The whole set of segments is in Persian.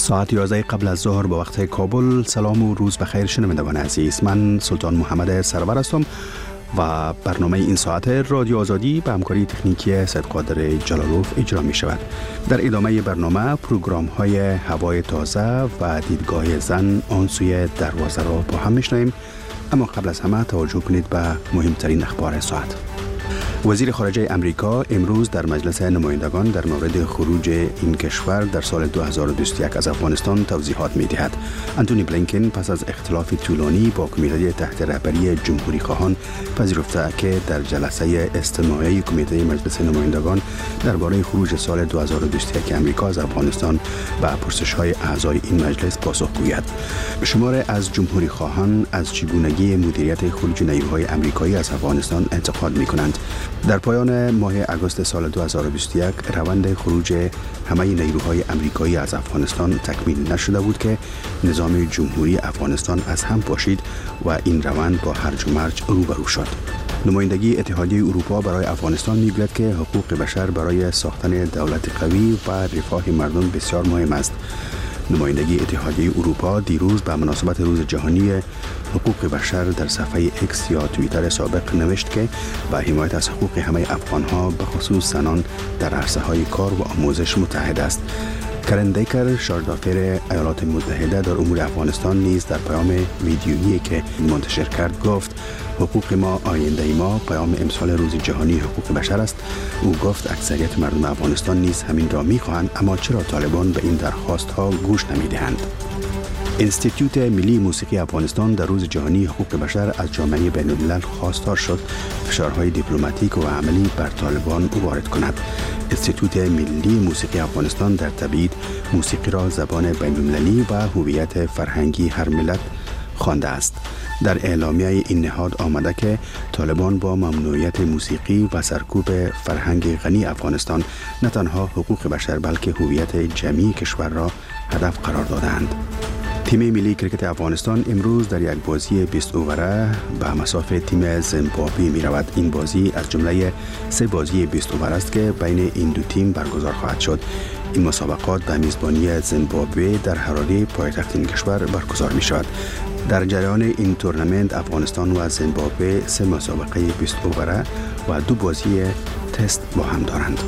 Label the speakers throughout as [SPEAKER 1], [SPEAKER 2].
[SPEAKER 1] ساعت 11 قبل از ظهر به وقت کابل. سلام و روز بخیر شنوندگان عزیز. من سلطان محمد سرور هستم و برنامه این ساعت رادیو آزادی به همکاری تکنیکی سید قادر جلالوف اجرا می شود. در ادامه برنامه پروگرام های هوای تازه و دیدگاه زن آن سوی دروازه را با هم میشنویم، اما قبل از همه توجه کنید به مهمترین اخبار ساعت. وزیر خارجه امریکا امروز در مجلس نمایندگان در مورد خروج این کشور در سال 2021 از افغانستان توضیحات می‌دهد. انتونی بلینکن پس از اختلاف طولانی با کمیته تحت رهبری جمهوری خواهان پذیرفته که در جلسه استماعی کمیته مجلس نمایندگان درباره خروج سال 2021 امریکا از افغانستان به پرسش‌های اعضای این مجلس پاسخ گوید. شمار از جمهوری خواهان از چگونگی مدیریت خروج نیروهای آمریکایی از افغانستان انتقاد می‌کنند. در پایان ماه اگست سال 2021 روند خروج همه نیروهای آمریکایی از افغانستان تکمیل نشده بود که نظام جمهوری افغانستان از هم پاشید و این روند با هرج و مرج روبرو شد. نمایندگی اتحادیه اروپا برای افغانستان می‌گوید که حقوق بشر برای ساختن دولت قوی و رفاه مردم بسیار مهم است. نمایندگی اتحادیه اروپا دیروز به مناسبت روز جهانی حقوق بشر در صفحه اکس یا توییتر سابق نوشت که با حمایت از حقوق همه افغان‌ها به خصوص زنان در عرصه‌های کار و آموزش متحد است. کرن دیکر شاردافر ایالات متحده در امور افغانستان نیز در پیام ویدیویی که منتشر کرد گفت حقوق ما آینده ما. پیام امسال روز جهانی حقوق بشر است. او گفت اکثریت مردم افغانستان نیز همین را می‌خواهند، اما چرا طالبان به این درخواست‌ها گوش نمی‌دهند؟ انستیتوت ملی موسیقی افغانستان در روز جهانی حقوق بشر از جامعه بین‌الملل خواستار شد فشارهای دیپلماتیک و عملی بر طالبان وارد کند. انستیتوت ملی موسیقی افغانستان در تبعید موسیقی را زبان بین‌المللی و هویت فرهنگی هر ملت خوانده است. در اعلامیه این نهاد آمده که طالبان با ممنوعیت موسیقی و سرکوب فرهنگ غنی افغانستان نه تنها حقوق بشر بلکه هویت جمعی کشور را هدف قرار دادند. تیم ملی کرکت افغانستان امروز در یک بازی 20 اووره به مسافه تیم زیمبابوه می رود. این بازی از جمله 3 بازی 20 اوور است که بین این دو تیم برگزار خواهد شد. این مسابقات به میزبانی زیمبابوه در حراره پایتخت این کشور برگزار می شود. در جریان این تورنمنت افغانستان و زیمبابوه 3 مسابقه 20 اووره و 2 بازی تست با هم دارند.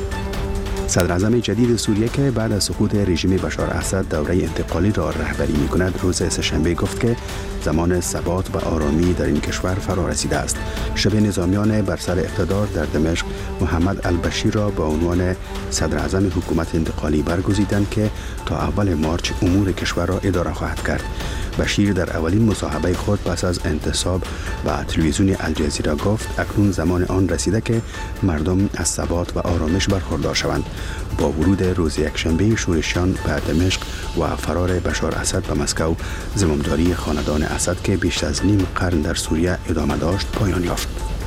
[SPEAKER 1] صدر اعظم جدید سوریه که بعد از سقوط رژیم بشار اسد دوره انتقالی را رهبری می‌کند روز سه‌شنبه گفت که زمان ثبات و آرامی در این کشور فرا رسیده است. شبه نظامیان بر سر اقتدار در دمشق محمد البشیر را به عنوان صدر اعظم حکومت انتقالی برگزیدند که تا اول مارچ امور کشور را اداره خواهد کرد. بشیر در اولین مصاحبه خود پس از انتصاب و تلویزیون الجزیره گفت اکنون زمان آن رسیده که مردم از ثبات و آرامش برخوردار شوند. با ورود روز یکشنبه شورشیان به دمشق و فرار بشار اسد به مسکو، زمامداری خاندان اسد که بیش از نیم قرن در سوریه ادامه داشت پایان یافت.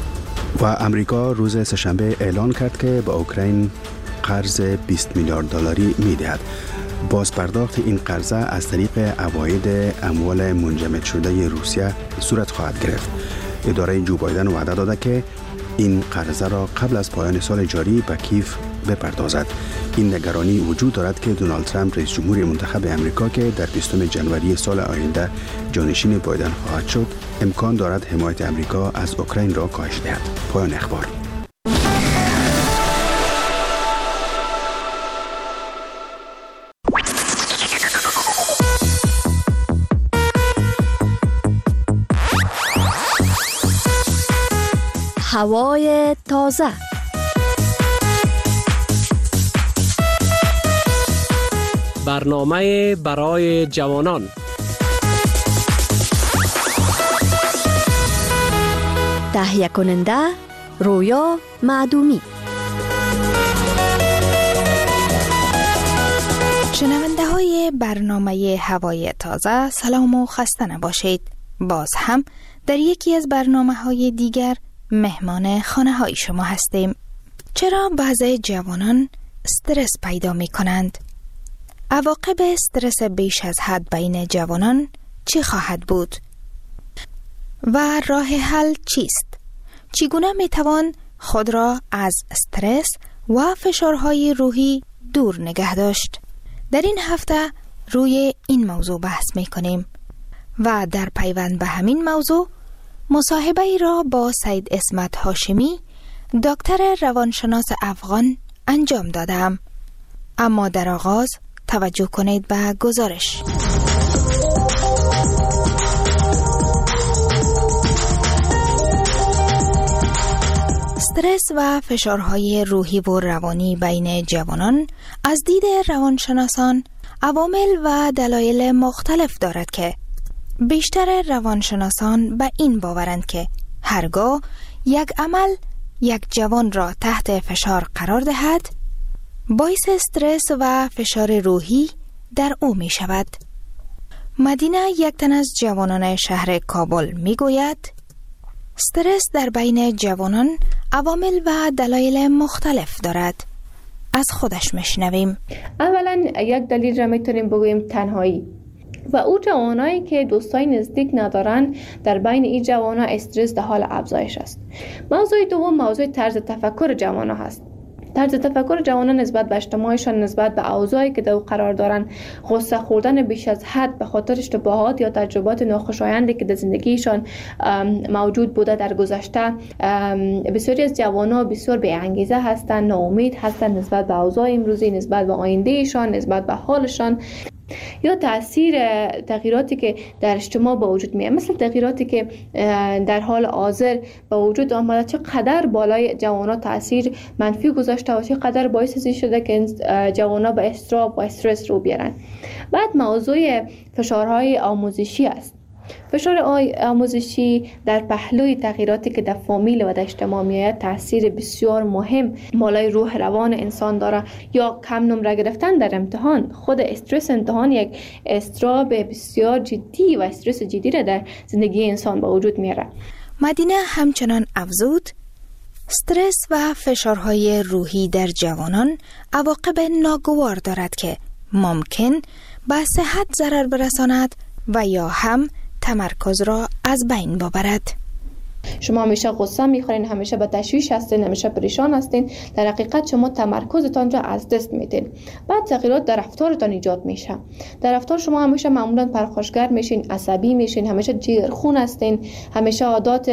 [SPEAKER 1] و امریکا روز سه‌شنبه اعلان کرد که به اوکراین قرض 20 میلیارد دلاری می‌دهد. بازپرداخت این قرضه از طریق عواید اموال منجمد شده روسیه صورت خواهد گرفت. اداره جو بایدن وعده داده که این قرضه را قبل از پایان سال جاری به کیف بپردازد. این نگرانی وجود دارد که دونالد ترامپ رئیس جمهور منتخب امریکا که در 20 ژانویه سال آینده جانشین بایدن خواهد شد، امکان دارد حمایت امریکا از اوکراین را کاهش دهد. پایان اخبار.
[SPEAKER 2] هوای تازه.
[SPEAKER 3] برنامه برای جوانان.
[SPEAKER 2] تهیه کننده رویا معدومی.
[SPEAKER 4] شنونده های برنامه هوای تازه سلام و خسته نباشید. باز هم در یکی از برنامه های دیگر مهمان خانه های شما هستیم. چرا بعضی جوانان استرس پیدا می کنند؟ عواقب استرس بیش از حد بین جوانان چی خواهد بود؟ و راه حل چیست؟ چگونه می توان خود را از استرس و فشارهای روحی دور نگه داشت؟ در این هفته روی این موضوع بحث می کنیم و در پیوند به همین موضوع مصاحبه ای را با سید اسمت هاشمی دکتر روانشناس افغان انجام دادم. اما در آغاز توجه کنید به گزارش. استرس و فشارهای روحی و روانی بین جوانان از دید روانشناسان عوامل و دلایل مختلف دارد که بیشتر روانشناسان به این باورند که هرگاه یک عمل یک جوان را تحت فشار قرار دهد باعث استرس و فشار روحی در او می شود. مدینه، یک تن از جوانان شهر کابل می گوید استرس در بین جوانان عوامل و دلایل مختلف دارد. از خودش میشنویم.
[SPEAKER 5] اولا یک دلیل را میتونیم بگوییم تنهایی و او جوانایی که دوستای نزدیک ندارن. در بین این جوانا استرس در حال افزایش است. موضوع دوم موضوع طرز تفکر جوانا هست. طرز تفکر جوانان نسبت به اجتماعشان، نسبت به اوضاعی که در او قرار دارن، غصه خوردن بیش از حد به خاطر اشتباهات یا تجربات ناخوشایندی که در زندگیشان موجود بوده در گذشته. بسیاری از جوانان بسیار بی انگیزه هستند، ناامید هستند نسبت به اوضاع امروزی، نسبت به آیندهشان، نسبت به حالشان، یا تاثیر تغییراتی که در اجتماع به وجود میاد، مثل تغییراتی که در حال حاضر به وجود آمده چقدر بالای جوانا تاثیر منفی گذاشته و چقدر باعث ازی شده که جوانا به اضطراب و استرس رو بیارن. بعد موضوع فشارهای آموزشی است. فشار آموزشی در پهلوی تغییراتی که در فامیل و در اجتماع میاد تاثیر بسیار مهم بالای روح روان انسان داره. یا کم نمره گرفتن در امتحان، خود استرس امتحان یک اضطراب بسیار جدی و استرس جدی را در زندگی انسان به وجود میاره.
[SPEAKER 4] مدینه همچنان افزود استرس و فشارهای روحی در جوانان عواقب ناگوار دارد که ممکن به صحت ضرر برساند و یا هم تمرکز را از بین ببرد.
[SPEAKER 5] شما همیشه غصه میخورین، همیشه به تشویش هستین، همیشه پریشان هستین، در حقیقت شما تمرکزتان را از دست میدین. بعد تغییرات در رفتارتان ایجاد میشه. در رفتار شما همیشه معمولا پرخاشگر میشین، عصبی میشین، همیشه جیگرخون هستین، همیشه عادات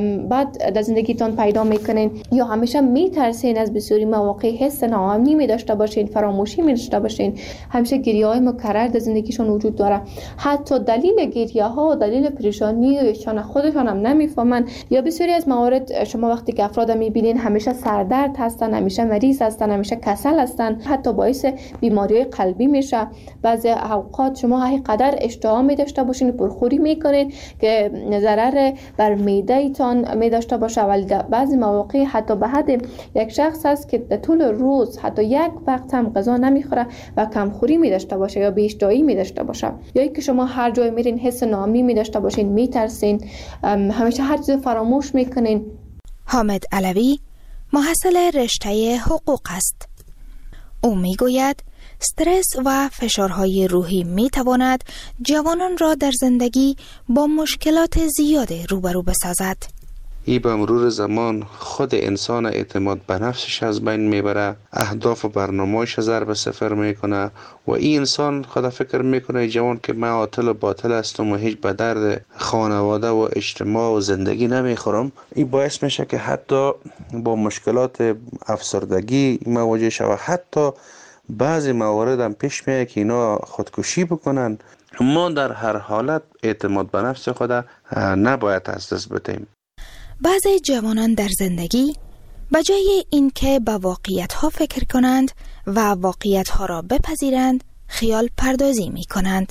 [SPEAKER 5] بد در زندگیتان پیدا میکنین، یا همیشه میترسین از بسیاری مواقع، حس ناامنی میداشته باشین، فراموشی میداشته باشین، همیشه گریه های مکرر در زندگیشون وجود داره. حتی دلیل گریه ها و دلیل پریشانی ایشان خودشان هم نمیفهمن. یا بسیاری از موارد شما وقتی که افراد میبینین همیشه سردرد هستن، همیشه مریض هستن، همیشه کسل هستن، حتی باعث بیماری قلبی میشه. بعضی اوقات شما هر قدر اشتها میداشته باشین، پرخوری میکنین که ضرر بر معده ایتان میداشته باشه، ولی بعضی مواقع حتی به حد یک شخص هست که در طول روز حتی یک وقت هم غذا نمیخوره و کمخوری میداشته باشه یا بی‌اشتهایی میداشته باشه. یا اینکه شما هر جای میرین حس ناامنی میداشته باشین، میترسین، همیشه هر چیز فراموش میکنین.
[SPEAKER 4] حامد علوی محصل رشته حقوق است. او میگوید استرس و فشارهای روحی میتواند جوانان را در زندگی با مشکلات زیاد روبرو بسازد.
[SPEAKER 6] ای به مرور زمان خود انسان اعتماد به نفسش از بین میبره، اهداف و برنامه‌اش ضرب صفر میکنه و این انسان خود فکر میکنه جوان که من عاطل و باطل هستم و هیچ به درد خانواده و اجتماع و زندگی نمیخورم. این باعث میشه که حتی با مشکلات افسردگی مواجه شود. حتی بعضی موارد هم پیش میاد که اینا خودکشی بکنن. ما در هر حالت اعتماد به نفس خود نباید از دست بدیم.
[SPEAKER 4] بعضی جوانان در زندگی به جای اینکه به واقعیت‌ها فکر کنند و واقعیت‌ها را بپذیرند، خیال پردازی می‌کنند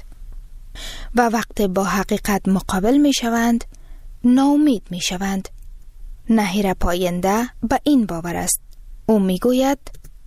[SPEAKER 4] و وقت با حقیقت مقابل می‌شوند، ناامید می‌شوند. نهیر پاینده به این باور است. او می‌گوید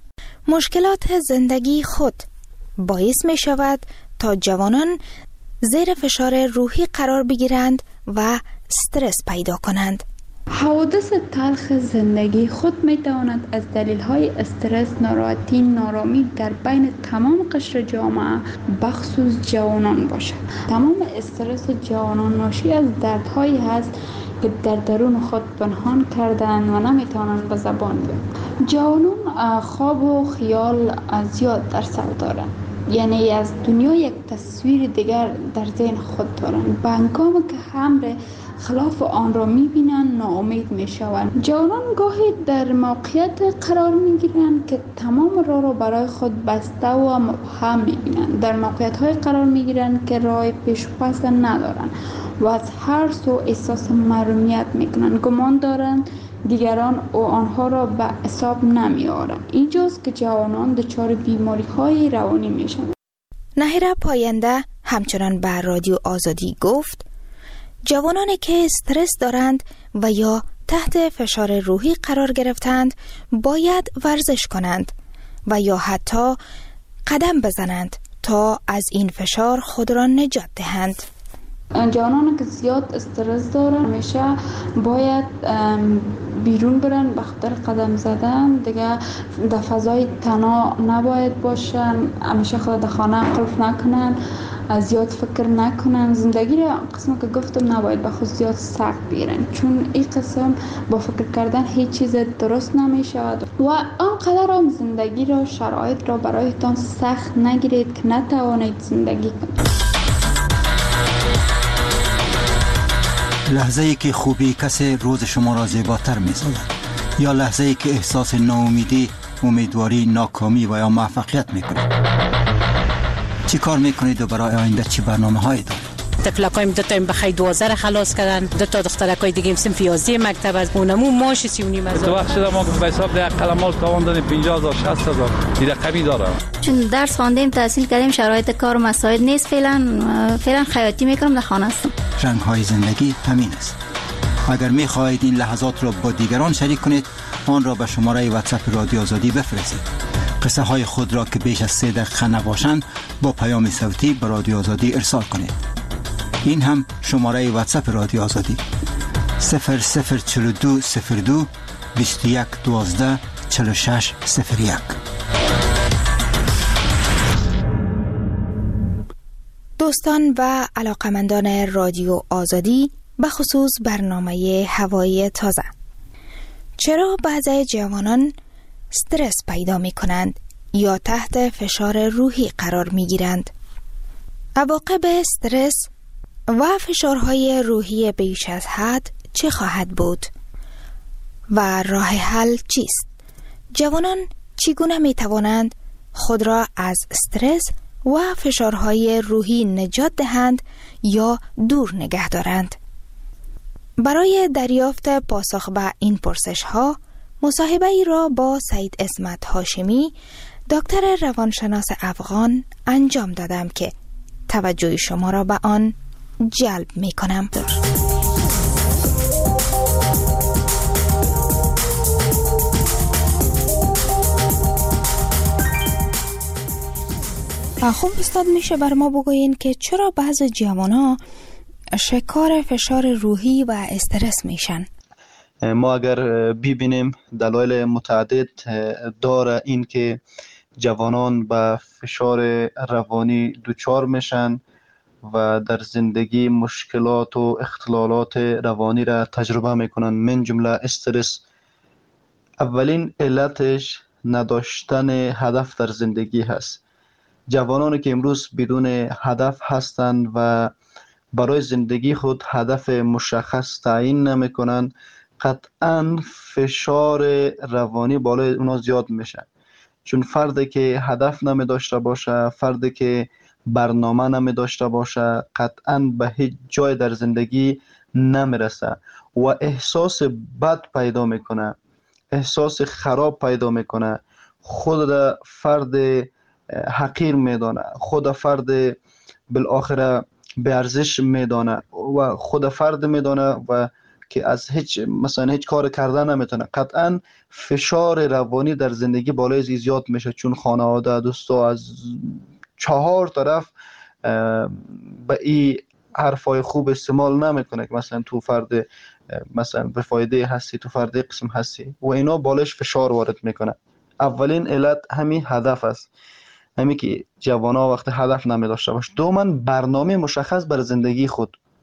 [SPEAKER 4] مشکلات زندگی خود باعث می‌شود تا جوانان زیر فشار روحی قرار بگیرند و استرس پیدا کنند.
[SPEAKER 7] حوادث تلخ زندگی خود می تواند از دلیل استرس، ناراحتی، نارامی در بین تمام قشر جامعه بخصوص جوانان باشد. تمام استرس جوانان ناشی از دردهایی هست که در درون خود پنهان کردن و نمی توانند به زبان بیارند. جوانان خواب و خیال زیاد در سر دارند یعنی از دنیا یک تصویر دیگر در ذهن خود دارند. به هنگامی که امر خلاف آن را میبینند ناامید میشوند. جوانان گاهی در موقعیت قرار میگیرند که تمام راه را برای خود بسته و مبهم میبینند. در موقعیت های قرار میگیرند که راه پیش و پس ندارند و از هر سو احساس محرومیت میکنند. گمان دارند دیگران و آنها را به حساب نمیآورند. اینجاست که جوانان دچار بیماری های روانی میشوند.
[SPEAKER 4] نهیره پاینده همچنان به رادیو آزادی گفت جوانانی که استرس دارند و یا تحت فشار روحی قرار گرفتند باید ورزش کنند و یا حتی قدم بزنند تا از این فشار خود را نجات دهند.
[SPEAKER 7] جوانانی که زیاد استرس دارن همیشه باید بیرون برن به خاطر قدم زدن. دیگه در فضای تنها نباید باشن، همیشه خود در خانه قفل نکنن، زیاد فکر نکنن. زندگی را قسم که گفتم نباید به خود زیاد سخت بگیرن، چون این قسم با فکر کردن هیچ چیز درست نمیشود و آنقدر هم زندگی را شرایط را برایتان سخت نگیرید که نتوانید زندگی کنید.
[SPEAKER 8] لحظه‌ای که خوبی کسی روز شما را زیباتر می‌سازد یا لحظه‌ای که احساس ناامیدی، امیدواری، ناکامی و یا موفقیت می‌کنید. چی کار می‌کنید و برای آینده چی برنامه‌هایی دارید؟
[SPEAKER 9] تفلکایم دو تا بخای 12 خلاص کردن، دو تا دخترکای دیگه صنف 11 مکتب از اونمو ماش 39 هزار.
[SPEAKER 10] تو وقت شده ما به حساب ده قلمال تاوان دادیم 50000 60000 این رقمی داره.
[SPEAKER 11] چون درس خواندیم تحصیل کردیم شرایط کار و مساعد نیست، فعلا خیاطی میکنم در خانه هستم.
[SPEAKER 8] رنگ‌های زندگی همین است. اگر می‌خواهید این لحظات را با دیگران شریک کنید آن را به شماره واتساپ رادیو آزادی بفرستید. قصه های خود را که بیش از 3 دقیقه نباشند با پیام صوتی به رادیو آزادی ارسال کنید. این هم شماره واتساپ رادیو آزادی 004202 21 12 46 01.
[SPEAKER 4] دوستان و علاقمندان رادیو آزادی به خصوص برنامه هوای تازه، چرا بعضی جوانان استرس پیدا می کنند یا تحت فشار روحی قرار می گیرند؟ عواقب استرس و فشارهای روحی بیش از حد چه خواهد بود و راه حل چیست؟ جوانان چگونه می توانند خود را از استرس و فشارهای روحی نجات دهند یا دور نگه دارند؟ برای دریافت پاسخ به این پرسش ها مصاحبه ای را با سید عصمت هاشمی، دکتر روانشناس افغان انجام دادم که توجه شما را به آن جلب می کنم. خب استاد، میشه بر ما بگوین که چرا بعض جوانان شکار فشار روحی و استرس میشن؟
[SPEAKER 12] ما اگر ببینیم دلایل متعدد داره این که جوانان به فشار روانی دچار میشن و در زندگی مشکلات و اختلالات روانی را تجربه میکنن، من جمله استرس. اولین علتش نداشتن هدف در زندگی هست. جوانانی که امروز بدون هدف هستند و برای زندگی خود هدف مشخص تعیین نمیکنن، قطعا فشار روانی بالای اونا زیاد میشه. چون فردی که هدف نمی داشته باشه، فردی که برنامه نمی داشته باشه، قطعا به هیچ جای در زندگی نمیرسه و احساس بد پیدا میکنه، احساس خراب پیدا میکنه، خود فرد حقیر میدانه، خود فرد بالاخره به ارزش میدانه و خود فرد میدانه و که از هیچ کار کردن نمیتونه. قطعا فشار روانی در زندگی بالای زیاد میشه، چون خانواده، دوستا از 4 طرف به این حرفای خوب استعمال نمیکنه که مثلا تو فرد مثلا به فایده هستی، تو فرد قسم هستی و اینا بالش فشار وارد میکنه. اولین علت همین هدف است، همین که جوانا وقت هدف نمی داشته باشه. دوماً برنامه مشخص بر زندگی خود.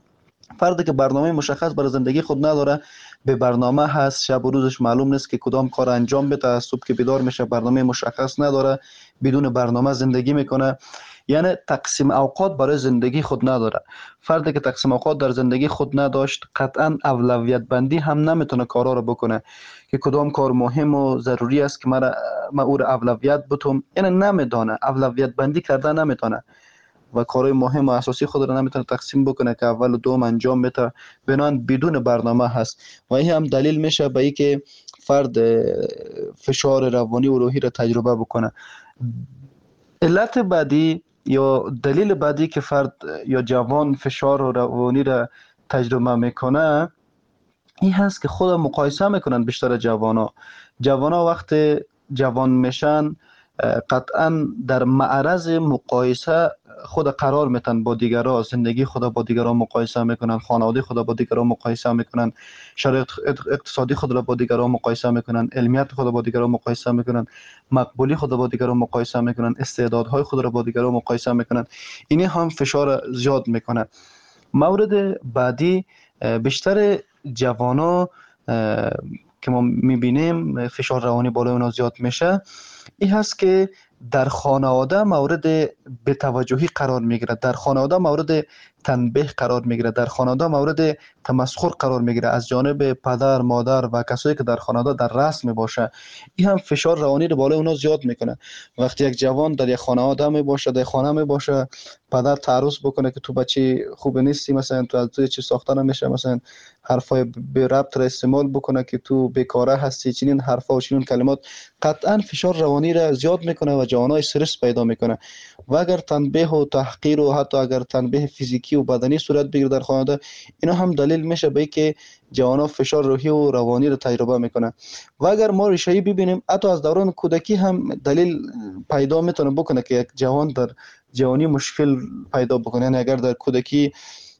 [SPEAKER 12] فردی که برنامه مشخص برای زندگی خود نداره، به برنامه هست، شب و روزش معلوم نیست که کدام کار انجام بده، از صبح که بیدار میشه برنامه مشخص نداره، بدون برنامه زندگی میکنه، یعنی تقسیم اوقات برای زندگی خود نداره. فردی که تقسیم اوقات در زندگی خود نداشت قطعا اولویت بندی هم نمیتونه کارا رو بکنه که کدام کار مهم و ضروری است که من او رو اولویت بتم، یعنی نمیدونه، اولویت بندی کرده نمیتونه و کارهای مهم و اساسی خود رو نمیتونه تقسیم بکنه که اول و دوم انجام بده، بنان بدون برنامه هست و این هم دلیل میشه به اینکه فرد فشار روانی و روحی رو تجربه بکنه. علت بعدی یا دلیل بعدی که فرد یا جوان فشار روانی را تجربه میکنه این هست که خود مقایسه میکنن. بیشتر جوانا وقت جوان میشن قطعا در معرض مقایسه خود قرار میتن با دیگران، زندگی خود با دیگران مقایسه میکنن، خانواده خود با دیگران مقایسه میکنن، شرایط اقتصادی خود را با دیگران مقایسه میکنن، علمیت خود با دیگران مقایسه میکنن، مقبولی خود با دیگران مقایسه میکنن، استعدادهای خود را با دیگران مقایسه میکنن. اینی هم فشار زیاد میکنه. مورد بعدی بیشتر جوانا که ما میبینیم فشار روانی بالای اونا زیاد میشه این هست که در خانواده مورد بی‌توجهی قرار میگیره، در خانواده مورد تنبیه قرار میگیره، در خانواده مورد تمسخر قرار میگیره از جانب پدر، مادر و کسایی که در خانواده در رأس میباشه. این هم فشار روانی رو بالای اونا زیاد میکنه. وقتی یک جوان در یک خانواده میباشه، در خانه میباشه، پدر تعرض بکنه که تو بچه خوب نیستی، مثلا تو از چی ساخته نمیشه، مثلا حرفای بی ربط را استعمال بکنه که تو بیکاره هستی، چنین حرفا و چنین کلمات، قطعا فشار روانی را زیاد میکنه و جوانای استرس پیدا میکنه. و اگر تنبیه و تحقیر و حتی اگر تنبیه فیزیکی و بدنی صورت بگیره در خانواده، اینا هم دلیل میشه به اینکه جوانا فشار روحی و روانی را تجربه میکنه. و اگر ما ریشه‌ای ببینیم حتی از دوران کودکی هم دلیل پیدا میتونه بکنه که یک جوان در جوانی مشکل پیدا بکنه. یعنی اگر در کودکی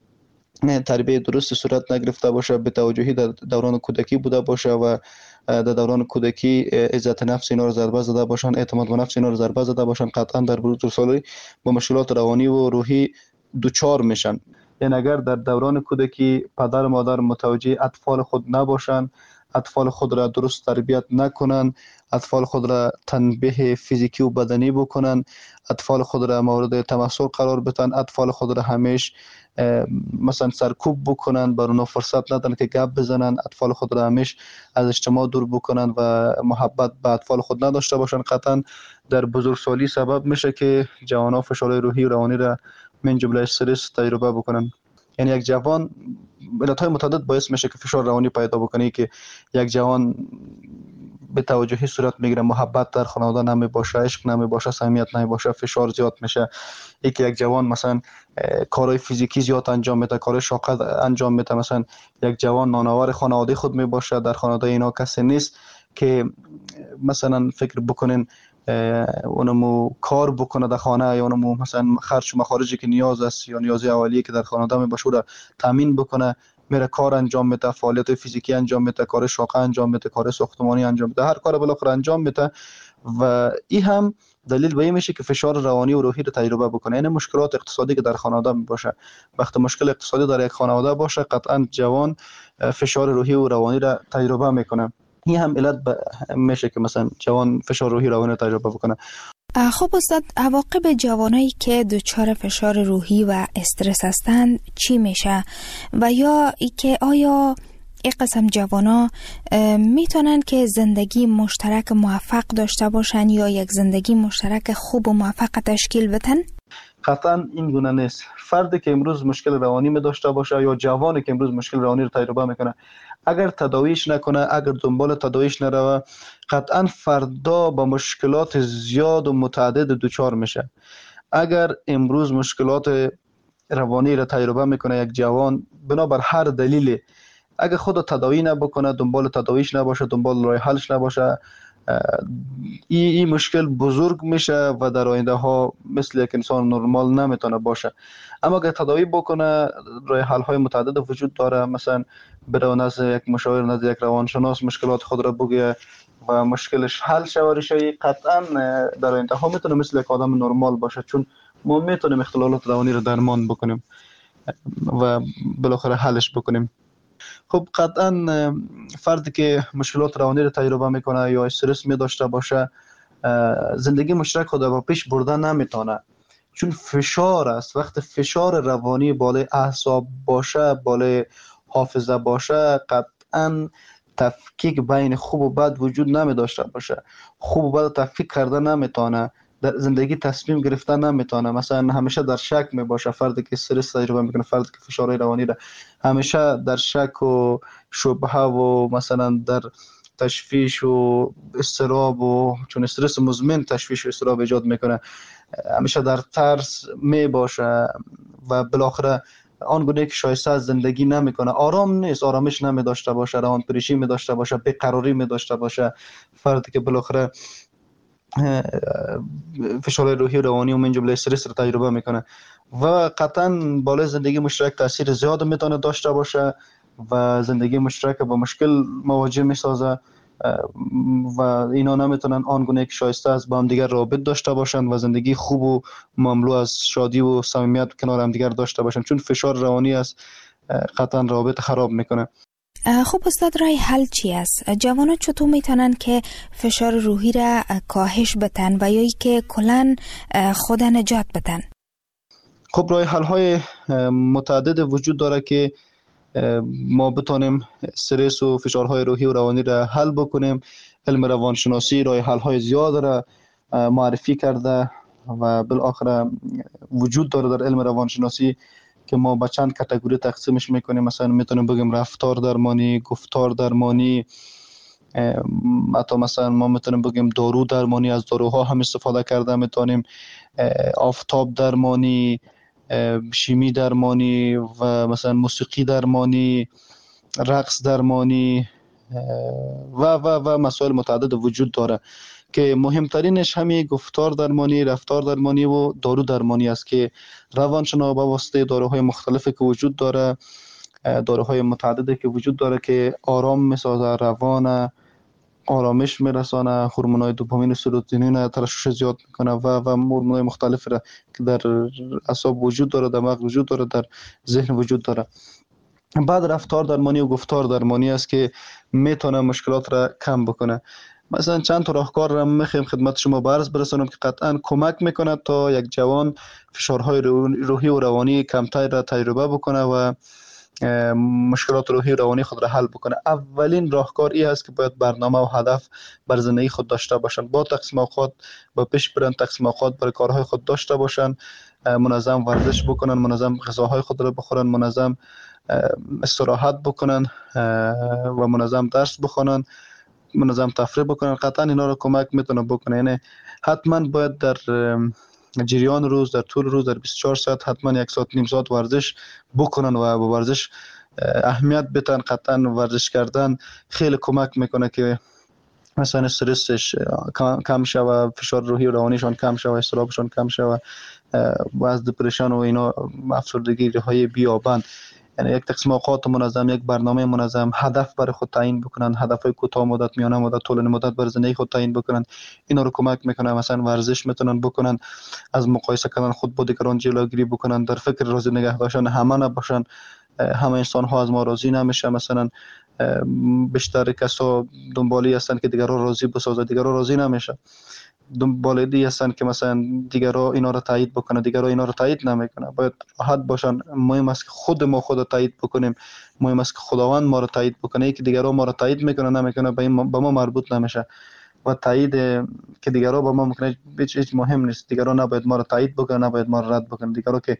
[SPEAKER 12] تربیت درست صورت نگرفته باشه، به توجهی در دوران کودکی بوده باشه و در دوران کودکی عزت نفس اینا رو ضربه زده باشن، اعتماد به نفس اینا رو ضربه زده باشن، قطعا در بزرگسالی با مشکلات روانی و روحی دوچار میشن. یعنی اگر در دوران کودکی پدر و مادر متوجه اطفال خود نباشن، اطفال خود را درست تربیت نکنن، اطفال خود را تنبیه فیزیکی و بدنی بکنن، اطفال خود را مورد تمسخر قرار بدن، اطفال خود را همیشه مثلا سرکوب بکنن، بر اونها فرصت ندن که گپ بزنن، اطفال خود را همیشه از اجتماع دور بکنن و محبت به اطفال خود نداشته باشن، قطعا در بزرگسالی سبب میشه که جوانان فشار روحی و روانی را من جمله استرس تجربه بکنن. یعنی یک جوان علتهای متعدد باعث میشه که فشار روانی پیدا بکنه که یک جوان به توجهی صورت میگیره، محبت در خانواده نمی باشه، عشق نمی باشه، صمیمیت نمی باشه، فشار زیاد میشه. یکی یک جوان مثلا کارهای فیزیکی زیاد انجام میده، کارهای شاق انجام میده، مثلا یک جوان نانآور خانواده خود می باشه، در خانواده اینا کسی نیست که مثلا فکر بکنین اونمو کار بکنه در خانه یا اونمو مثلا خرج و مخارجی که نیاز است یا نیازی اولیه که در خانواده می باشه را تامین بکنه، میره کار انجام میده، فعالیت فیزیکی انجام میده، کار شاقه انجام میده، کار ساختمانی انجام میده، هر کار بالاخره انجام میده و این هم دلیل به این میشه که فشار روانی و روحی رو تجربه بکنه. یعنی مشکلات اقتصادی که در خانواده باشه، وقتی مشکل اقتصادی در یک خانواده باشه قطعا جوان فشار روحی و روانی را تجربه میکنه. این هم علت میشه که مثلا جوان فشار روحی روانی را تجربه بکنه.
[SPEAKER 4] خب استاد، عواقب جوانایی که دچار فشار روحی و استرس هستند چی میشه؟ و یا ای که آیا این قسم جوانا میتونن که زندگی مشترک موفق داشته باشن یا یک زندگی مشترک خوب و موفق تشکیل بدن؟
[SPEAKER 12] قطعا این گونه نیست. فردی که امروز مشکل روانی می داشته باشه یا جوانی که امروز مشکل روانی رو تجربه میکنه، اگر تداویش نکنه، اگر دنبال تداویش نروه، قطعا فردا با مشکلات زیاد و متعدد دوچار میشه. اگر امروز مشکلات روانی رو تجربه میکنه یک جوان بنابر هر دلیلی، اگر خود تداوی نبکنه، دنبال تداویش نباشه، دنبال راه حلش نباشه، این مشکل بزرگ میشه و در آینده ها مثل یک انسان نرمال نمیتونه باشه. اما اگر تداوی بکنه، راه حل های متعدد وجود داره، مثلا بره نزد یک مشاور، نزد یک روانشناس مشکلات خود را بگه و مشکلش حل شوه، قطعا در آینده ها میتونه مثل یک آدم نرمال باشه، چون ما میتونیم اختلالات روانی رو درمان بکنیم. و بالاخره حلش بکنیم. خب قطعا فردی که مشکلات روانی رو تجربه میکنه یا استرس می داشته باشه زندگی مشترک خود با پیش بردن نمیتونه، چون فشار است. وقت فشار روانی بالای اعصاب باشه، بالای حافظه باشه، قطعا تفکیک بین خوب و بد وجود نمی داشته باشه. خوب و بد تفکیک کرده نمیتونه، در زندگی تصمیم گرفتن نمیتونه. مثلا همیشه در شک می باشه فردی که استرس تجربه میکنه، فردی که فشار روانی را همیشه در شک و شبهه و مثلا در تشویش و اضطراب، و چون استرس مزمن تشویش و اضطراب ایجاد میکنه، همیشه در ترس می باشه و بالاخره آنگونه که شایسته از زندگی نمیکنه، آرام نیست، آرامش نمی داشته باشه، روان پریشی می داشته باشه، بیقراری می داشته باشه. فردی که بالاخره فشار روحی و روانی و من جمله استرس رو تجربه میکنه و قطعا بالای زندگی مشترک تاثیر زیاد میتونه داشته باشه و زندگی مشترک با مشکل مواجه میسازه و اینا نمیتونن آنگونه که شایسته از با هم دیگر رابط داشته باشن و زندگی خوب و مملو از شادی و صمیمیت کنار هم دیگر داشته باشن، چون فشار روانی است قطعا رابط خراب میکنه.
[SPEAKER 4] خب استاد، رای حل چی است؟ جوانان چطور میتونن که فشار روحی را کاهش بدن و یا ای که کلن خود نجات بدن؟
[SPEAKER 12] خب رای حل های متعدد وجود داره که ما بتونیم استرس و فشارهای روحی و روانی را حل بکنیم. علم روانشناسی رای حل های زیاد را معرفی کرده و بالاخره وجود داره در علم روانشناسی که ما به چند کاتگوری تقسیمش میکنیم. مثلا میتونیم بگیم رفتار درمانی، گفتار درمانی، حتی مثلا ما میتونیم بگیم دارو درمانی، از داروها هم استفاده کرده میتونیم، آفتاب درمانی، شیمی درمانی و مثلا موسیقی درمانی، رقص درمانی و مسائل متعدد وجود داره که مهمترینش همین گفتار درمانی، رفتار درمانی و دارو درمانی است که روانشناس با واسطه داروهای مختلفی که وجود داره، داروهای متعددی که وجود داره که آرام میسازه، روان آرامش میرسانه، هورمونای دوپامین و سروتونین ترشح زیاد میکنه و هورمونای مختلفی را که در اعصاب وجود داره، در مغز وجود داره، در ذهن وجود داره. بعد رفتار درمانی و گفتار درمانی است که میتونه مشکلات را کم بکنه. مثلا چند تا راهکار را میخوایم خدمت شما به عرض برسانم که قطعا کمک میکنه تا یک جوان فشارهای روحی و روانی کمتر را تجربه بکنه و مشکلات روحی و روانی خود را حل بکنه. اولین راهکار این است که باید برنامه و هدف بر زندگی خود داشته باشن، با تقسیم اوقات با پیش برن، تقسیم اوقات برای کارهای خود داشته باشن، منظم ورزش بکنن، منظم غذاهای خود را بخورن، منظم استراحت بکنن و منظم درس بخونن، منظم تفریح بکنن. قطعا اینا رو کمک میتونه بکنه. یعنی حتما باید در جریان روز، در طول روز، در 24 ساعت حتما 1 ساعت نیم ساعت ورزش بکنن و با ورزش اهمیت بدن. قطعا ورزش کردن خیلی کمک میکنه که مثلا استرسش کم شوه، فشار روحی و روانیشان کم شوه، اضطرابشان کم شوه و از دپرشن و اینا افسردگی های بیابند. یعنی یک تقسیم اوقات منظم، یک برنامه منظم، هدف برای خود تعیین بکنن، هدفهای کوتاه مدت، میانه مدت، طولانی مدت برای زندگی خود تعیین بکنن. اینا رو کمک میکنه. مثلا ورزش میتونن بکنن، از مقایسه کردن خود با دیگران جلوگیری بکنن، در فکر راضی نگه داشتن همه نباشن. همه انسان ها از ما راضی نمیشه. مثلا بیشتر کسا دنبالی هستن که دیگران راضی بسازه، دیگران راضی نمیشه. دنبالی هستن که مثلا دیگران اینا رو تایید بکنه، دیگران اینا رو تایید نمیکنه. باید راحت باشن. مهم است که خود ما خود تایید بکنیم، مهم است که خداوند ما رو تایید بکنه. ای که دیگران ما رو تایید میکنه نمیکنه به ما مربوط نمیشه و تایید که دیگران با ما میکنه هیچ مهم نیست. دیگران نباید ما رو تایید بکنه، نباید ما رو رد بکنه. دیگران که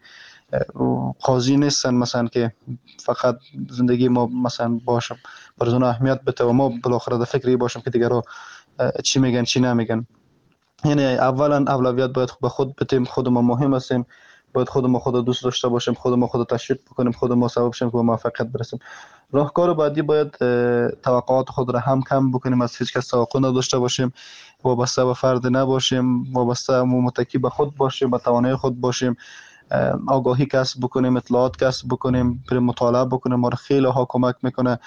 [SPEAKER 12] قاضی نیستن مثلا که فقط زندگی ما مثلا باشه برای اون اهمیت بده و ما بالاخره در فکری باشیم که دیگران چی میگن چی نمیگن. یعنی اولا اولویت باید به خود بدیم. خود ما مهم هستیم، باید خود ما خود دوست داشته باشیم، خود ما خود تشویق بکنیم، خود ما سبب شیم که به موفقیت برسیم. راهکار بعدی باید توقعات خود را هم کم بکنیم، از هیچ کس توقع نداشته باشیم، وابسته به فرد نباشیم، وابسته متکی به خود باشیم، به توانایی خود باشیم، آگاهی کسب بکنیم، اطلاعات کسب بکنیم، بریم مطالعه بکنیم. ما را خیلی ها کمک میکنه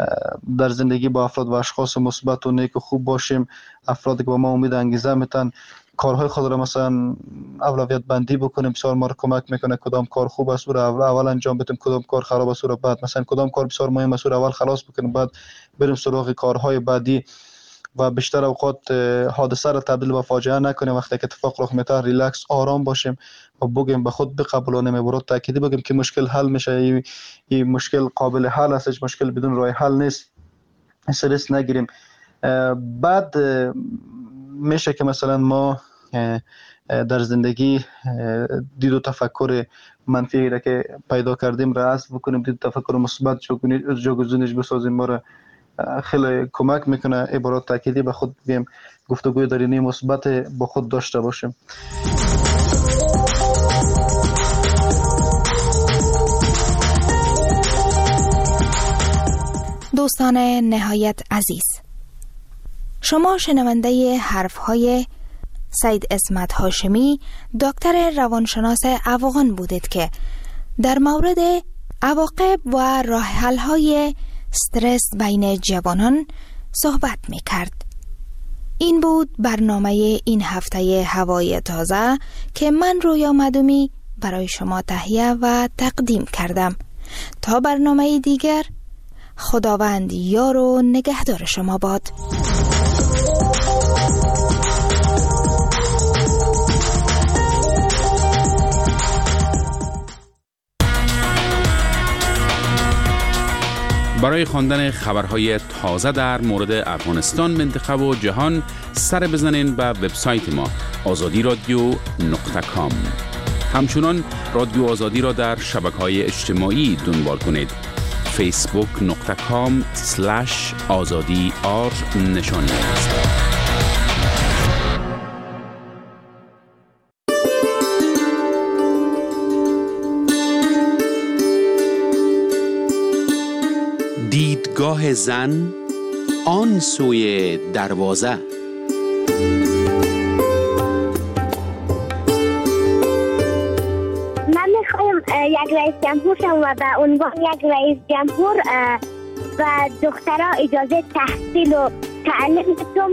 [SPEAKER 12] در زندگی با افراد و اشخاص مثبت و نیک و خوب باشیم، افرادی که به ما امید انگیزه میتن. کارهای خود را مثلا اولویت بندی بکنیم. بسیار ما را کمک میکنه کدام کار خوب است و اول انجام بدیم، کدام کار خراب است و بعد مثلا کدام کار بسیار مهم است و اول خلاص بکنیم، بعد بریم سراغ کارهای بعدی و بیشتر اوقات حادثه را تبدیل به فاجعه نکنیم. وقتی که اتفاق رخ میده ریلکس آرام باشیم و بگیم به خود بقبولانیم، عبارات تأکیدی بگیم که مشکل حل میشه، این مشکل قابل حل است، مشکل بدون راه حل نیست، استرس نگیریم. بعد میشه که مثلا ما در زندگی دید و تفکر منفی را که پیدا کردیم را حذف بکنیم، دید و تفکر مثبت جاگزینش بسازیم. ما را خیلی کمک میکنه عبارات تأکیدی به خود بگیم، گفتگوی درونی مثبت با خود داشته باشیم.
[SPEAKER 4] دوستان نهایت عزیز، شما شنونده حرفهای سید عصمت هاشمی، دکتر روانشناس افغان بودید که در مورد عواقب و راه حل‌های استرس بین جوانان صحبت می‌کرد. این بود برنامه این هفته هوای تازه که من رویا مدومی برای شما تهیه و تقدیم کردم. تا برنامه دیگر، خداوند یار و نگهدار شما باد.
[SPEAKER 13] برای خواندن خبرهای تازه در مورد افغانستان، منطقه و جهان سر بزنین به وبسایت ما azadiradio.com. همچنان رادیو آزادی را در شبکه‌های اجتماعی دنبال کنید. facebook.com/azadi_r نشانی است. دیدگاه زن آن سوی دروازه.
[SPEAKER 14] من میخوایم یک رئیس جمهور شم و به عنوان یک رئیس جمهور و دخترها اجازه تحصیل و تعلیم بدم.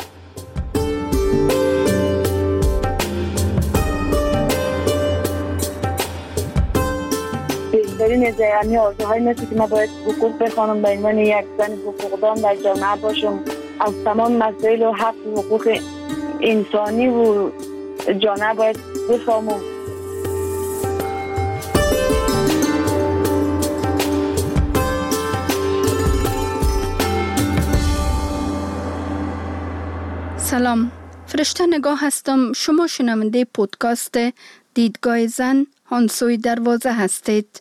[SPEAKER 15] بهترین از یعنی آرزوهای مثل که ما باید حقوق بخوانم به عنوان یک زن حقوقدان در جامعه باشم، از تمام مسائل و حق و حقوق انسانی و جامعه باید بفهمم.
[SPEAKER 16] سلام، فرشته نگاه هستم. شما شنونده پودکاست دیدگاه زن آن سوی دروازه هستید.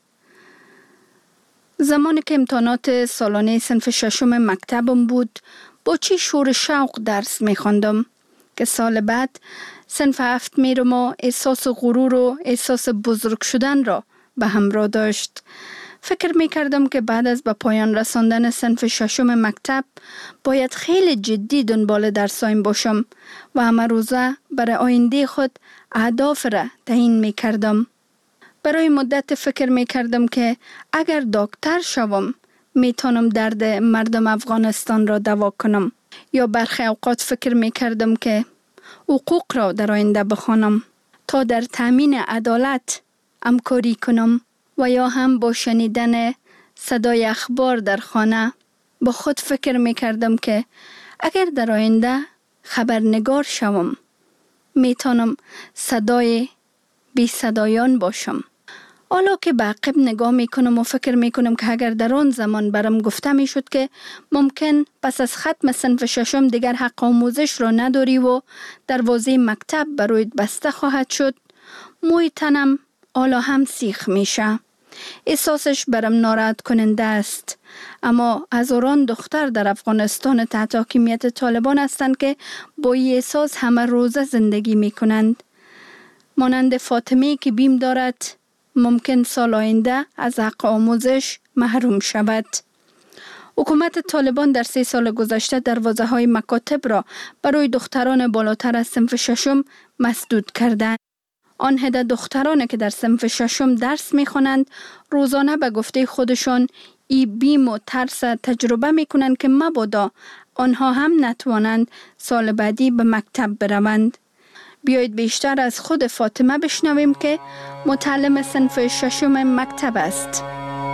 [SPEAKER 16] زمانی که امتحانات سالانه صنف ششم مکتبم بود، با چی شور شوق درس می‌خواندم که سال بعد صنف 7 میرم و احساس غرور و احساس بزرگ شدن را به همراه داشت. فکر می‌کردم که بعد از به پایان رساندن صنف ششم مکتب باید خیلی جدی دنبال درسایم باشم و همه روزه برای آینده خود اهداف را تعیین می‌کردم. برای مدت فکر می‌کردم که اگر دکتر شوم میتونم درد مردم افغانستان را دوا کنم، یا برخی اوقات فکر می‌کردم که حقوق را در آینده بخوانم تا در تامین عدالت همکاری کنم، و یا هم با شنیدن صدای اخبار در خانه با خود فکر می‌کردم که اگر در آینده خبرنگار شوم میتونم صدای بی صدایان باشم. حالا که به عقب نگاه میکنم و فکر میکنم که اگر در آن زمان برام گفته میشد که ممکن پس از ختم صنف ششم دیگر حق آموزش را نداری و دروازه مکتب برایت بسته خواهد شد، موی تنم حالا هم سیخ میشه. احساسش برام ناراحت کننده است. اما هزاران دختر در افغانستان تحت حاکمیت طالبان هستند که با این احساس همه روزه زندگی میکنند. مانند فاطمه که بیم دارد ممکن سال آینده از حق آموزش محروم شود. حکومت طالبان در 3 سال گذشته دروازه‌های مکاتب را برای دختران بالاتر از صنف ششم مسدود کردند. آن عده دخترانی که در صنف ششم درس می‌خوانند روزانه به گفته خودشان این بیم و ترس تجربه می‌کنند که مبادا آنها هم نتوانند سال بعدی به مکتب بروند. بیایید بیشتر از خود فاطمه بشنویم که متعلم صنف 6 مکتب است.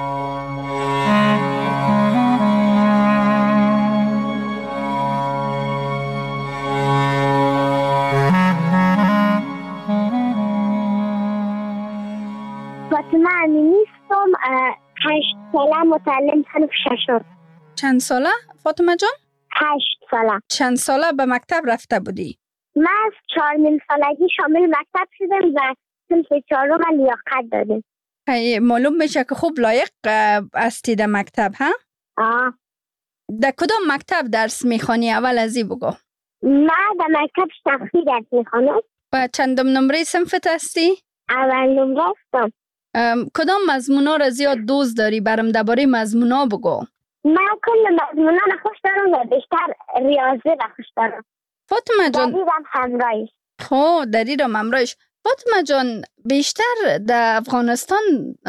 [SPEAKER 14] فاطمه امینی هستم، 8 ساله، متعلم صنف 6.
[SPEAKER 16] چند ساله فاطمه جان؟
[SPEAKER 14] 8 ساله.
[SPEAKER 16] چند ساله به مکتب رفته بودی؟
[SPEAKER 14] من از 4 سالگی شامل مکتب شدم و صنف 4 لیاقت دادم.
[SPEAKER 16] معلوم میشه که خوب لایق هستی در مکتب ها؟ در کدام مکتب درس میخوانی؟ اول از این بگو.
[SPEAKER 14] من در مکتب شخصی درس میخوانم.
[SPEAKER 16] و چندم نمره صنفت هستی؟
[SPEAKER 14] اول نمره هستم.
[SPEAKER 16] کدام مضمونا را زیاد دوست داری؟ برام درباره مضمونا بگو.
[SPEAKER 14] من کل مضمونا را خوش دارم و بیشتر ریاضی را خوش دارم.
[SPEAKER 16] فاطمه جان
[SPEAKER 14] دریرم همراهش.
[SPEAKER 16] خب دریرم همراهش. فاطمه جان بیشتر در افغانستان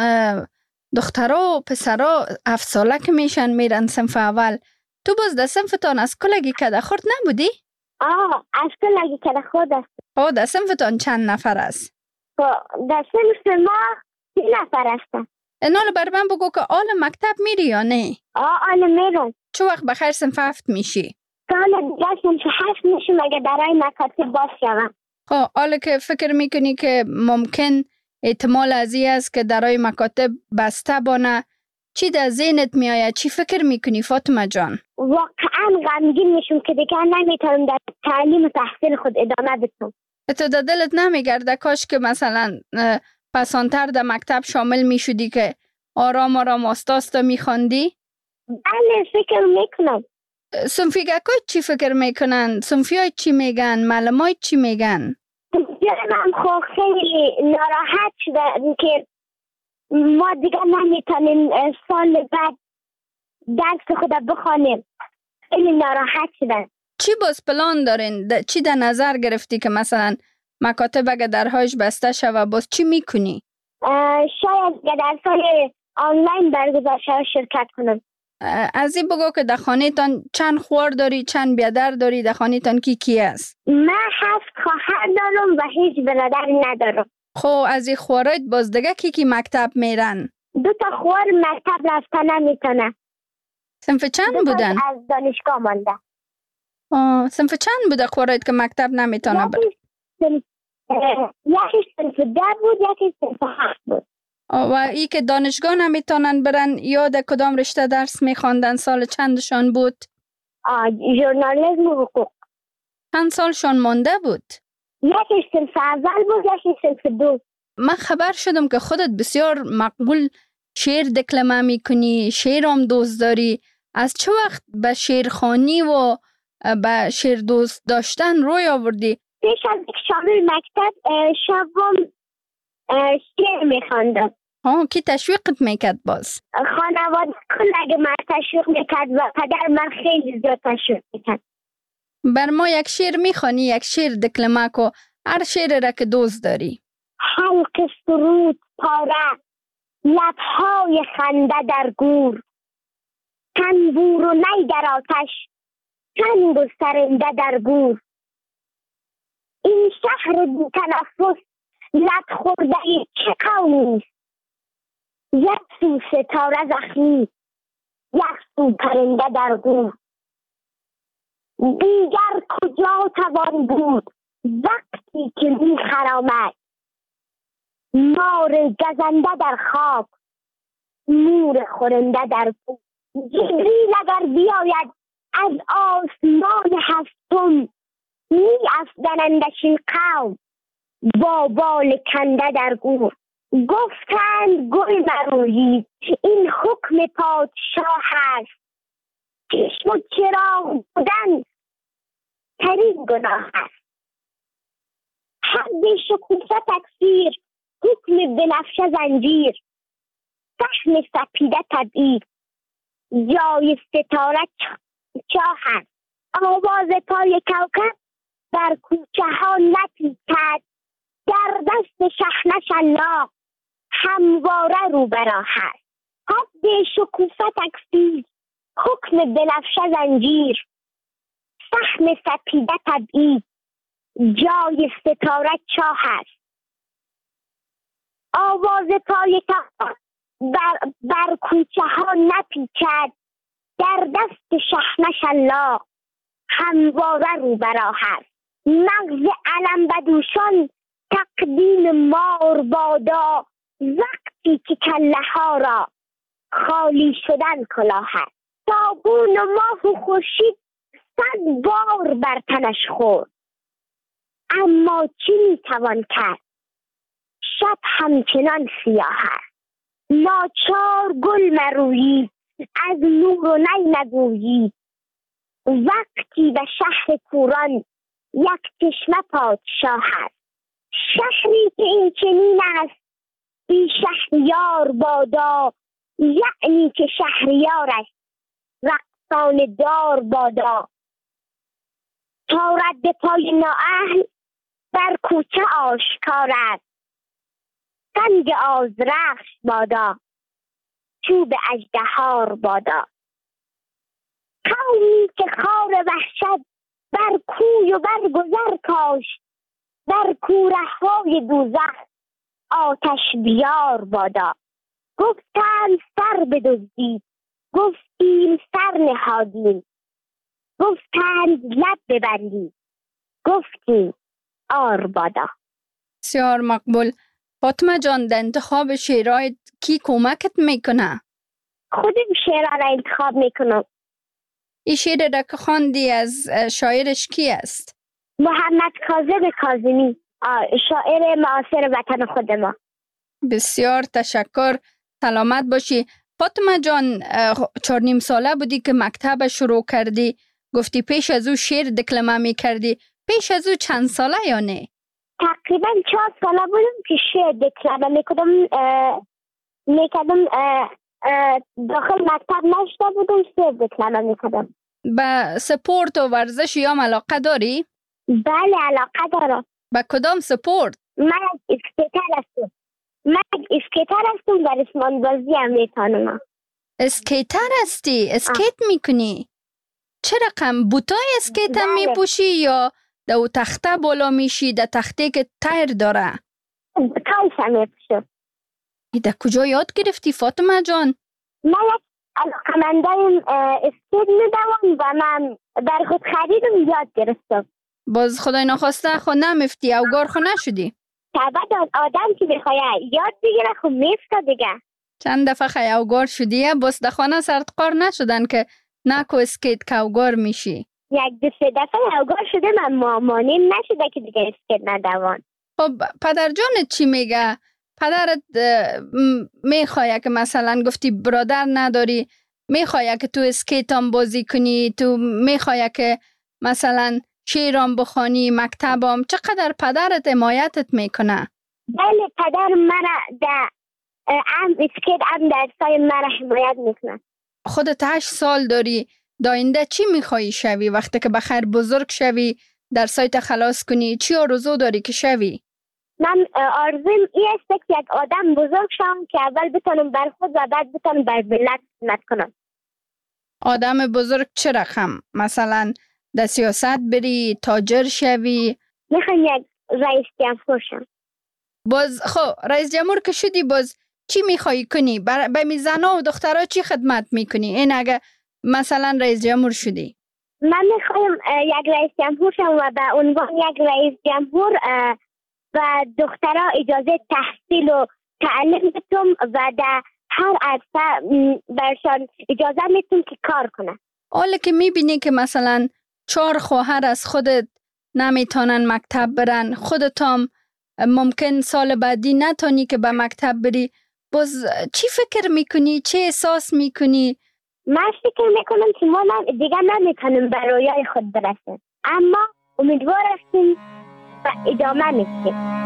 [SPEAKER 16] دخترها و پسرها 7 ساله که میرن صنف اول. تو باز در صنفتان از کلگی کده خورد نبودی؟
[SPEAKER 14] از کلگی کده خورد است.
[SPEAKER 16] خب در صنفتان چند نفر است؟
[SPEAKER 14] در صنف ما 3 نفر است.
[SPEAKER 16] اینال بر من بگو که آل مکتب میری یا نه؟
[SPEAKER 14] آل میرم.
[SPEAKER 16] چه وقت بخیر صنف 7 میشی؟
[SPEAKER 14] سال دیگه صنف 7 میشم اگه برای مکاتب باز شوم.
[SPEAKER 16] خب حالا که فکر میکنی که ممکن احتمال از این است که درای مکاتب بسته بانه، چی در ذهنت میآید؟ چی فکر میکنی فاطمه جان؟
[SPEAKER 14] واقعا غمگین میشم که دیگه نمیتونم در تعلیم و تحصیل خود ادامه بدم.
[SPEAKER 16] تو در دلت نمیگرده کاش که مثلا پسانتر در مکتب شامل میشدی که آرام آرام آستاستا میخواندی؟
[SPEAKER 14] بله فکر میکنم.
[SPEAKER 16] صنفیگاکای چی فکر میکنن؟ صنفیای چی میگن؟ معلمای چی میگن؟
[SPEAKER 14] من خب خیلی ناراحت شدم که ما دیگه نمیتونیم سال بعد درس خود بخوانیم. خیلی ناراحت شدن.
[SPEAKER 16] چی باز پلان دارین؟ چی در نظر گرفتی که مثلا مکاتب اگه درهایش بسته شوه باز چی میکنی؟
[SPEAKER 14] شاید درسای آنلاین برگزار شوه شرکت کنم.
[SPEAKER 16] از این بگو که در خانه تان چند خوار داری، چند بیادر داری؟ در خانه تان کی است؟
[SPEAKER 14] من 7 خواهر دارم و هیچ برادری ندارم.
[SPEAKER 16] خب از این خوارایت باز دیگه کی مکتب میرن؟
[SPEAKER 14] 2 تا خوار مکتب رفتن نمیتونه.
[SPEAKER 16] صنف چند بودن؟
[SPEAKER 14] از دانشگاه مانده.
[SPEAKER 16] صنف چند بوده خوارایت که مکتب نمیتونه بره؟
[SPEAKER 14] یکی صنف 10 بود، یکی صنف 7 بود.
[SPEAKER 16] و ای که دانشگاه نمیتونن برن یا در کدام رشته درس میخواندن؟ سال چندشان بود؟
[SPEAKER 14] ژورنالیسم و حقوق.
[SPEAKER 16] چند سالشان مانده بود؟
[SPEAKER 14] یکی صنف اول بود، یکی صنف 2.
[SPEAKER 16] من خبر شدم که خودت بسیار مقبول شعر دکلمه میکنی، شعر هم دوست داری. از چه وقت به شعرخوانی و به شعر دوست داشتن روی آوردی؟
[SPEAKER 14] پیش از شامل مکتب شبم شعر میخواندم.
[SPEAKER 16] کی تشویقت میکرد باز؟
[SPEAKER 14] خانواده کل اگه من تشویق میکرد و پدر من خیلی زیاد تشویق میکرد.
[SPEAKER 16] بر ما یک شعر میخوانی، یک شعر دکلمه کو، هر شعر را که دوست داری.
[SPEAKER 14] حلق سرود پاره، لبهای خنده در گور، تنبور و نی در آتش، چنگ و سرنده در گور. این شهر بی تنفس لب خورده چه قومی است؟ یک سو ستاره زخمی، یک سو پرنده در گور. دیگر کجا توان بود وقتی که می خرامد؟ مار گزنده در خواب، مور خورنده در گور. جبریل اگر بیاید از آسمان هفتم، می افگنندش این قوم با بال کنده در گور. گفتند گل مرویید، این حکم پادشاه هست، چشم و چراغ بودن ترین گناه هست. حد شکوفه تکفیر، حکم بنفشه زنجیر، سهم سپیده تبعید، جای ستاره چاه هست. آواز پای کوکب در کوچه ها نپیچد، در دست شحنه شلاق همواره رو برا هست. حد شکوفه تکفیر، حکم بنفشه زنجیر، سهم سپیده تبعید، جای ستاره چاه است. آواز پای تخت بر کوچه ها نپیچد، در دست شحنش الله همواره رو براه است. مغز علم بدوشان تقدیم مار بادا، وقتی که کله ها را خالی شدن کلاه است. تابون و ماه و خورشید 100 بار بر تنش خورد، اما چی میتوان کرد؟ شب همچنان سیاه است. ناچار گل مرویید، از نور و نی نگویید، وقتی به شهر کوران یک چشمه پادشاه است. شهری که این چنین است بی شهریار بادا، یعنی که شهریارش رقصان دار بادا. تا رد پای نااهل در کوچه آشکار است، سنگ آذرخش بادا، چوب اژدهار بادا. قومی که خار وحشت بر کوی و بر گذر کاشت، در کوره‌های دوزخ آتش بیار بادا. گفتند سر بدزدید، گفتیم سر نهادیم، گفتند لب ببندید، گفتیم آر بادا.
[SPEAKER 16] بسیار مقبول. فاطمه جان، در انتخاب شعرهای کی کمکت میکنه؟
[SPEAKER 14] خودم شعرها را انتخاب میکنم.
[SPEAKER 16] این شعر را که خواندی از شاعرش کی است؟
[SPEAKER 14] محمد کاظم کاظمی، شاعر معاصر وطن خود ما.
[SPEAKER 16] بسیار تشکر، سلامت باشی. فاطمه جان، 4 ساله بودی که مکتب شروع کردی، گفتی پیش از او شعر دکلمه می کردی. پیش از او چند ساله یا نه؟
[SPEAKER 14] تقریبا 4 ساله بودم که شعر دکلمه میکردم. داخل مکتب نشده بودم، شعر دکلمه میکردم.
[SPEAKER 16] به سپورت و ورزش یا علاقه داری؟
[SPEAKER 14] بله علاقه دارم.
[SPEAKER 16] به کدام سپورت؟
[SPEAKER 14] من اسکیتر هستم و ریسمان بازی هم میتونم.
[SPEAKER 16] اسکیتر هستی؟ اسکیت میکنی؟ چه رقم؟ بوتای اسکیت هم میپوشی یا در تخته بالا میشی، در تخته که تایر داره؟
[SPEAKER 14] تایش هم میپوشم.
[SPEAKER 16] در کجا یاد گرفتی فاطمه جان؟
[SPEAKER 14] من یک علاقمندایم اسکیت میدوم و من در خود خریدم یاد گرفتم.
[SPEAKER 16] باز خدای نخواسته خود نمیفتی اوگار خود نشدی؟
[SPEAKER 14] طبعا آدم که بخواه یاد بگیره خود میفته دیگه.
[SPEAKER 16] چند دفعه خیلی اوگار شدیه؟ باز در خانه سرتقار نشدن که نکو اسکیت که اوگار میشی؟
[SPEAKER 14] 1-2 دفعه اوگار شده، من مامانیم نشده که دیگه اسکیت ندوان.
[SPEAKER 16] خب پدر جانت چی میگه؟ پدرت میخواه که مثلا گفتی برادر نداری، میخواه که تو اسکیت هم بازی کنی، تو میخواه که مثلا شعرام بخوانی، مکتبام، چقدر پدرت حمایتت میکنه؟
[SPEAKER 14] بله پدر مرا در اسکیت هم درسای مرا حمایت میکنه.
[SPEAKER 16] خودت 8 سال داری، داینده چی میخوایی شوی؟ وقتی که بخیر بزرگ شوی درسایت خلاص کنی، چی آرزو داری که شوی؟
[SPEAKER 14] من آرزویم این است که یک آدم بزرگ شم که اول بتونم بر خود و بعد بتونم بر ملت خدمت کنم.
[SPEAKER 16] آدم بزرگ چه رقم؟ مثلا در سیاست بری، تاجر شوی؟
[SPEAKER 14] میخوام یک رئیس جمهور شم.
[SPEAKER 16] باز خب رئیس جمهور که شدی باز چی میخوایی کنی؟ به زنا و دخترها چی خدمت میکنی؟ این اگه مثلا رئیس جمهور شدی؟
[SPEAKER 14] من میخوایم یک رئیس جمهور شم و به عنوان یک رئیس جمهور و دخترها اجازه تحصیل و تعلیم بدم و در هر عرصه برشان اجازه میتونم که کار کنه.
[SPEAKER 16] حالا که میبینی که مثلا 4 خواهر از خودت نمیتونن مکتب برن، خودت هم ممکن سال بعدی نتونی که به مکتب بری، باز چی فکر میکنی؟ چه احساس میکنی؟
[SPEAKER 14] من فکر میکنم که ما دیگه نمیتونیم به رویای خود برسیم، اما امیدوار هستیم و ادامه میدیم.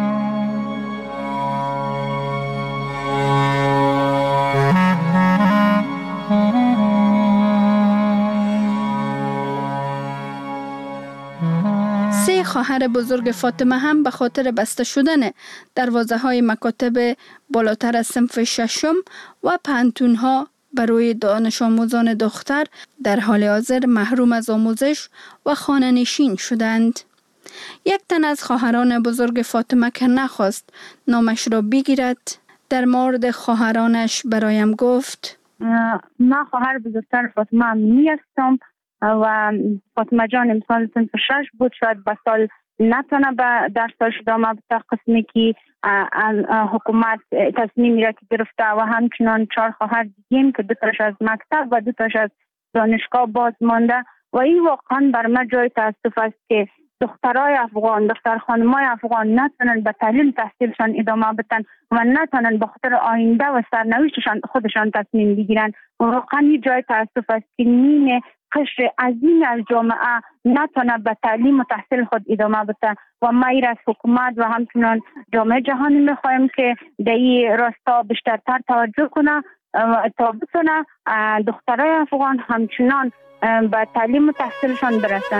[SPEAKER 16] سه خواهر بزرگ فاطمه هم به خاطر بسته شدن دروازه‌های مکاتب بالاتر از صنف 6 و پانتون‌ها برای دانش آموزان دختر در حال حاضر محروم از آموزش و خانه‌نشین شدند. یک تن از خواهران بزرگ فاطمه که نخواست نامش را بگیرد در مورد خواهرانش برایم گفت:
[SPEAKER 15] من خواهر بزرگتر فاطمه می هستم و فاطمه جان امسال صنف 6 بود. شاید به سال نتونه به درسش ادامه بده، قسمی که حکومت تصمیمی را که گرفته، و همچنان 4 خواهر دیگه که 2 تاش از مکتب و 2 تاش از دانشگاه باز مانده. و این واقعا بر من جای تاسف است که دخترای افغان، دختر خانمای افغان نتونن به تعلیم تحصیلشان ادامه بدن و نتونن به خاطر آینده و سرنوشتشان خودشان تصمیم بگیرن. واقعا این جای تاسف است که نیم قشر عظیم از جامعه نتونه به تعلیم و تحصیل خود ادامه بده. و ما ایر از حکومت و همچنان جامعه جهانی میخوایم که در این راستا بیشترتر توجه کنه تا بتونه دخترای افغان همچنان به تعلیم و تحصیلشان برسن.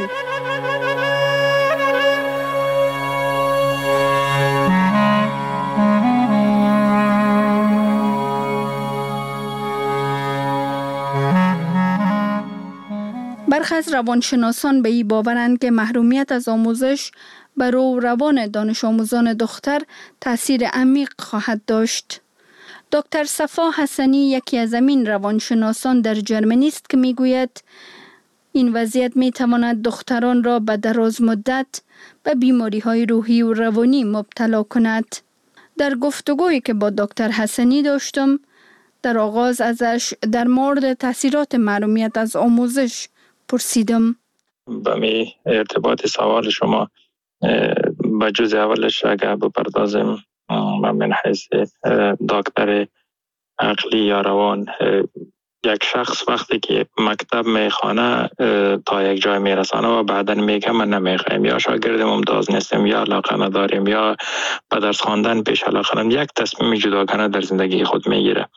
[SPEAKER 16] برخی از روانشناسان به این باورند که محرومیت از آموزش بر روان دانش آموزان دختر تأثیر عمیق خواهد داشت. دکتر صفا حسنی یکی از این روانشناسان در جرمنی است که میگوید این وضعیت میتواند دختران را به دراز مدت به بیماری‌های روحی و روانی مبتلا کند. در گفتگویی که با دکتر حسنی داشتم، در آغاز ازش در مورد تأثیرات محرومیت از آموزش پرسیدم.
[SPEAKER 17] به می ارتباط سوال شما به جز اولش اگر بپردازیم، من حیث دکتر عقلی یا روان، یک شخص وقتی که مکتب میخوانه تا یک جای میرسانه و بعدا میگه من نمیخوایم، یا شاگرد ممتاز نیستیم، یا علاقه نداریم، یا به درس خواندن پیش علاقه نداریم، یک تصمیم جداگانه در زندگی خود میگیره.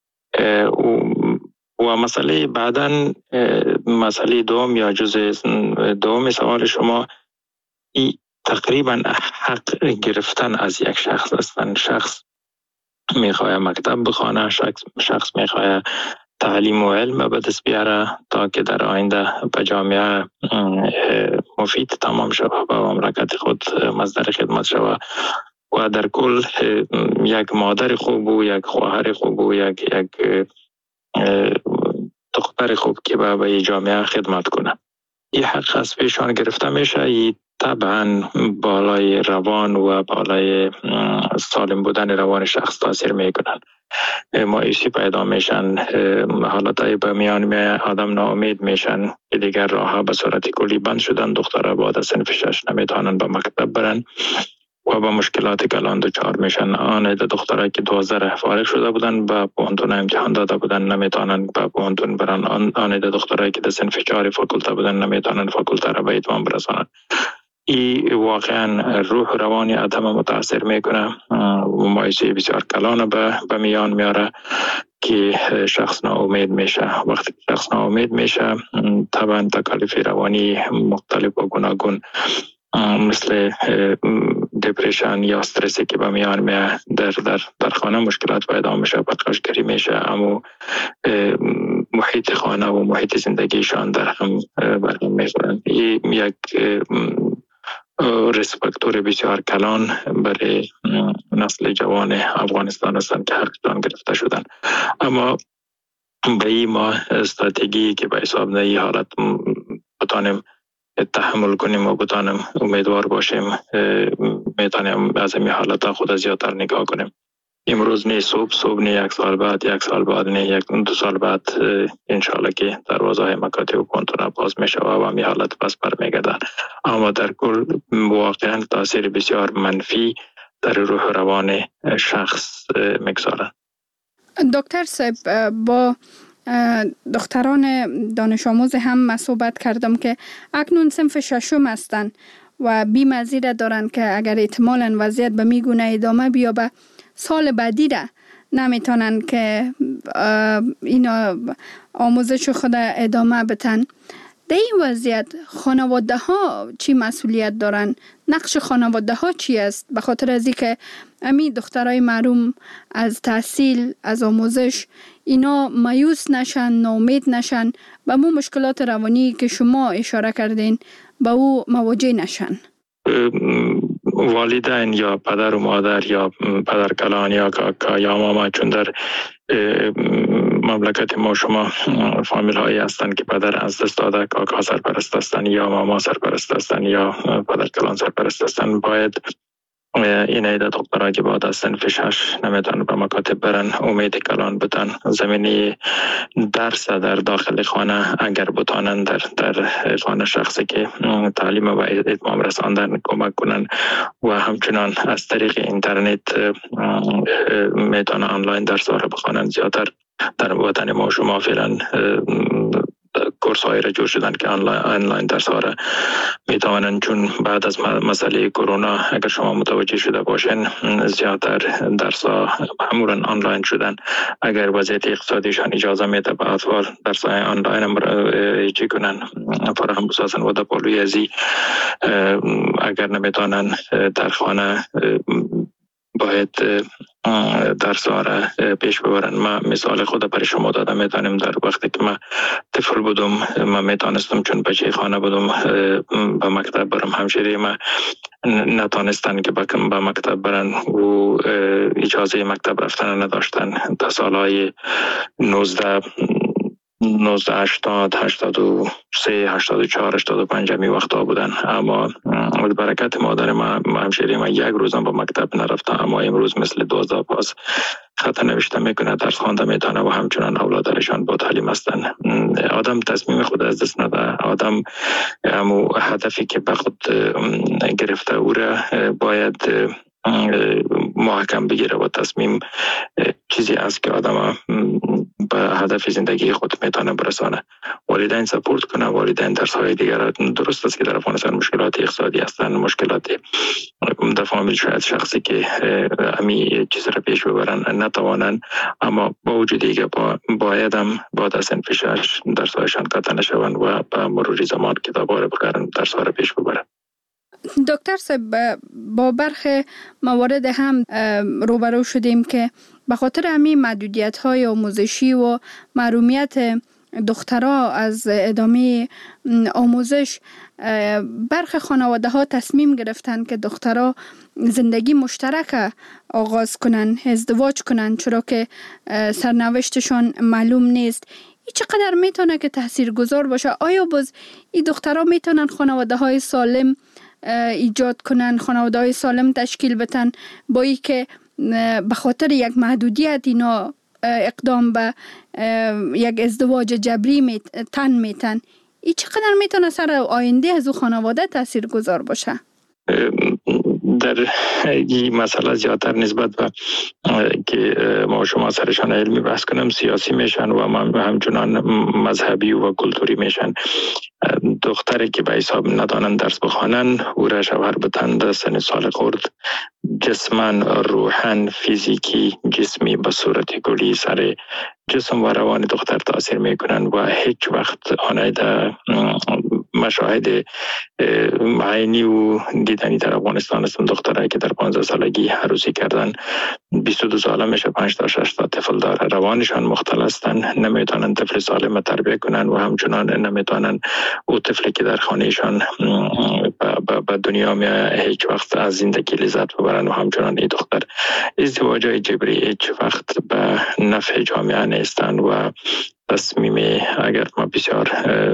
[SPEAKER 17] و مسئله بعداً مسئله دوم یا جزء دوم سوال شما، تقریبا حق گرفتن از یک شخص هستن. شخص میخواه مکتب بخوانه، شخص میخواه تعلیم و علم به دست بیاره تا که در آینده به جامعه مفید تمام شود و مملکت خود مصدر خدمت شود و در کل یک مادر خوب و یک خواهر خوب و یک دختر خوب که به جامعه خدمت کنه. این حق از پیشان گرفته میشه. این طبعا بالای روان و بالای سالم بودن روان شخص تاثیر میکنن. مایوسی پیدا میشن، حالتهای به میان می آدم ناامید میشن که دیگر راه به صورت کلی بند شدن. دخترها بعد از صنف 6 نمیتونن به مکتب برن و با مشکلات کلان دچار میشن. آن دخترها که 12 فارغ شده بودن به پوهنتون امتحان داده بودن نمیتونن به پوهنتون برن. آن دخترها که در صنف 4 فاکولته بودن نمیتونن فاکولته را به اتمام برسانن. این واقعا روح روانی آدم متاثر میکنه و مایوسی بسیار کلان به میان میاره که شخص ناامید میشه. وقتی شخص ناامید میشه طبعا تکالیف روانی مختلف و گوناگون مثل دپرشن یا استرسی که به میان میاد، در خانه مشکلات پیدا میشه، پرخاشگری میشه، اما محیط خانه و محیط زندگیشان در هم برهم میخورن. یک ریسپکتور بسیار کلان برای نسل جوان افغانستان هستند که حقشان گرفته شدن. اما به این ما استراتژی که به حساب نه این حالت بتانیم تحمل کنیم و بتانیم امیدوار باشیم، میتونیم از این حالت خود زیادتر نگاه کنیم. امروز نه صبح نه، 1 سال بعد، 1 سال بعد نه، 2 سال بعد انشالله که دروازه های مکاتب و پوهنتون باز میشه و همین حالت پس برمیگردن. اما در کل واقعا تاثیر بسیار منفی در روح روان شخص میگذارن.
[SPEAKER 16] دکتر صاحب، با دختران دانش آموز هم صحبت کردم که اکنون صنف 6 هستند و بی‌مزید دارند که اگر احتمالاً وضعیت به میگونه ادامه بیابه سال بعدی را نمیتونن که اینا آموزش خود ادامه بدن. در این وضعیت خانواده ها چی مسئولیت دارن؟ نقش خانواده ها چی است؟ به خاطر از اینکه امی دخترای محروم از تحصیل، از آموزش، اینا مایوس نشن، ناامید نشن، به مو مشکلات روانی که شما اشاره کردین به او مواجه نشن.
[SPEAKER 17] والدین یا پدر و مادر یا پدرکلان یا کاکا یا ماما، چون در مملکت ما شما فامیل هایی هستند که پدر از دست داده، کاکا سرپرست هستند یا ماما سرپرست هستند یا پدرکلان سرپرست هستند، باید این عده دخترها که بعد از صنف 6 نمیتونن به مکاتب برن، امید کلان بتن زمینی درس در داخل خانه اگر بتانن در خانه شخصی که تعلیم و اتمام رساندن کمک کنن و همچنان از طریق اینترنت میتونن آنلاین درس ها را بخوانن. زیادتر در وطن ما شما فعلا کورس هایی را جور شدن که آنلاین درس ها را میتوانند، چون بعد از مسئله کرونا اگر شما متوجه شده باشین زیادتر درس ها معمولا آنلاین شدن. اگر وضعیت اقتصادیشان اجازه میده به اطفال درس های آنلاین هم چی کنن فراهم بسازن و در پالوی ازی اگر نمیتونن در خانه باید درس ها را پیش ببرن. من مثال خود برای شما دادم. میتونم در وقتی که من طفل بودم من میتونستم چون بچه خانه بودم به مکتب برم. همشیری من نتونستن که به مکتب برن و اجازه مکتب رفتن نداشتن. تا سالهای 1980 83 84 85 می وقتا بودن. اما برکت مادر من همشیری من یک روزم به مکتب نرفتم، اما امروز مثل 12 پاس خط نوشته میکنه، درس خوانده میتونه و همچنان اولادشان با تعلیم هستن. آدم تصمیم خود از دست نده. آدم همو هدفی که به خود گرفته او را باید محکم بگیره و تصمیم چیزی است که آدم به هدف زندگی خود میتونه برسانه. والدین سپورت کنه، والدین درس های دیگر. درست است که در افغانستان مشکلات اقتصادی هستند، مشکلات در فامیل شاید شخصی که همی چیز را پیش ببرن نتوانند، اما با وجودی که باید هم بعد از صنف 6 درس هایشان قطع نشوند و به مرور زمان کتاب ها را بخرن درس ها را پیش ببرن.
[SPEAKER 16] دکتر صاحب، با برخی موارد هم روبرو شدیم که به خاطر همین محدودیت‌های آموزشی و محرومیت دخترها از ادامه آموزش، برخی خانواده ها تصمیم گرفتن که دخترها زندگی مشترک آغاز کنن، ازدواج کنن، چرا که سرنوشتشان معلوم نیست. این چقدر میتونه که تاثیرگذار باشه؟ آیا باز این دخترها میتونن خانواده های سالم ایجاد کنن، خانواده های سالم تشکیل بدن، با ای که به خاطر یک محدودیت اینا اقدام به یک ازدواج جبری تن میتن؟ این چقدر میتونه سر آینده از او خانواده تأثیر گذار باشه؟
[SPEAKER 17] در این مسئله زیادتر نسبت به که ما شما سرشان علمی بحث کنم سیاسی میشن و همچنان مذهبی و کلتوری میشن. دختری که به حساب ندانن درس بخوانن او را شوهر بدن در سن سال خورد، جسماً، روحاً، فیزیکی، جسمی به صورت کلی سر جسم و روان دختر تاثیر میکنن و هیچ وقت آنها در مشاهد عینی و دیدنی در افغانستان هستن. دخترایی که در 15 سالگی عروسی کردن 22 ساله میشه 5 تا 6 تا طفل داره، روانشان مختل هستن، نمیتونن طفل سالم تربیت کنن و همچنان نمیتونن او طفلی که در خانهشان به دنیا میاد هیچ وقت از زندگی لذت ببرن و همچنان این دختر ازدواجای جبری هیچ وقت به نفع جامعه نیستن و تصمیم اگر ما بسیار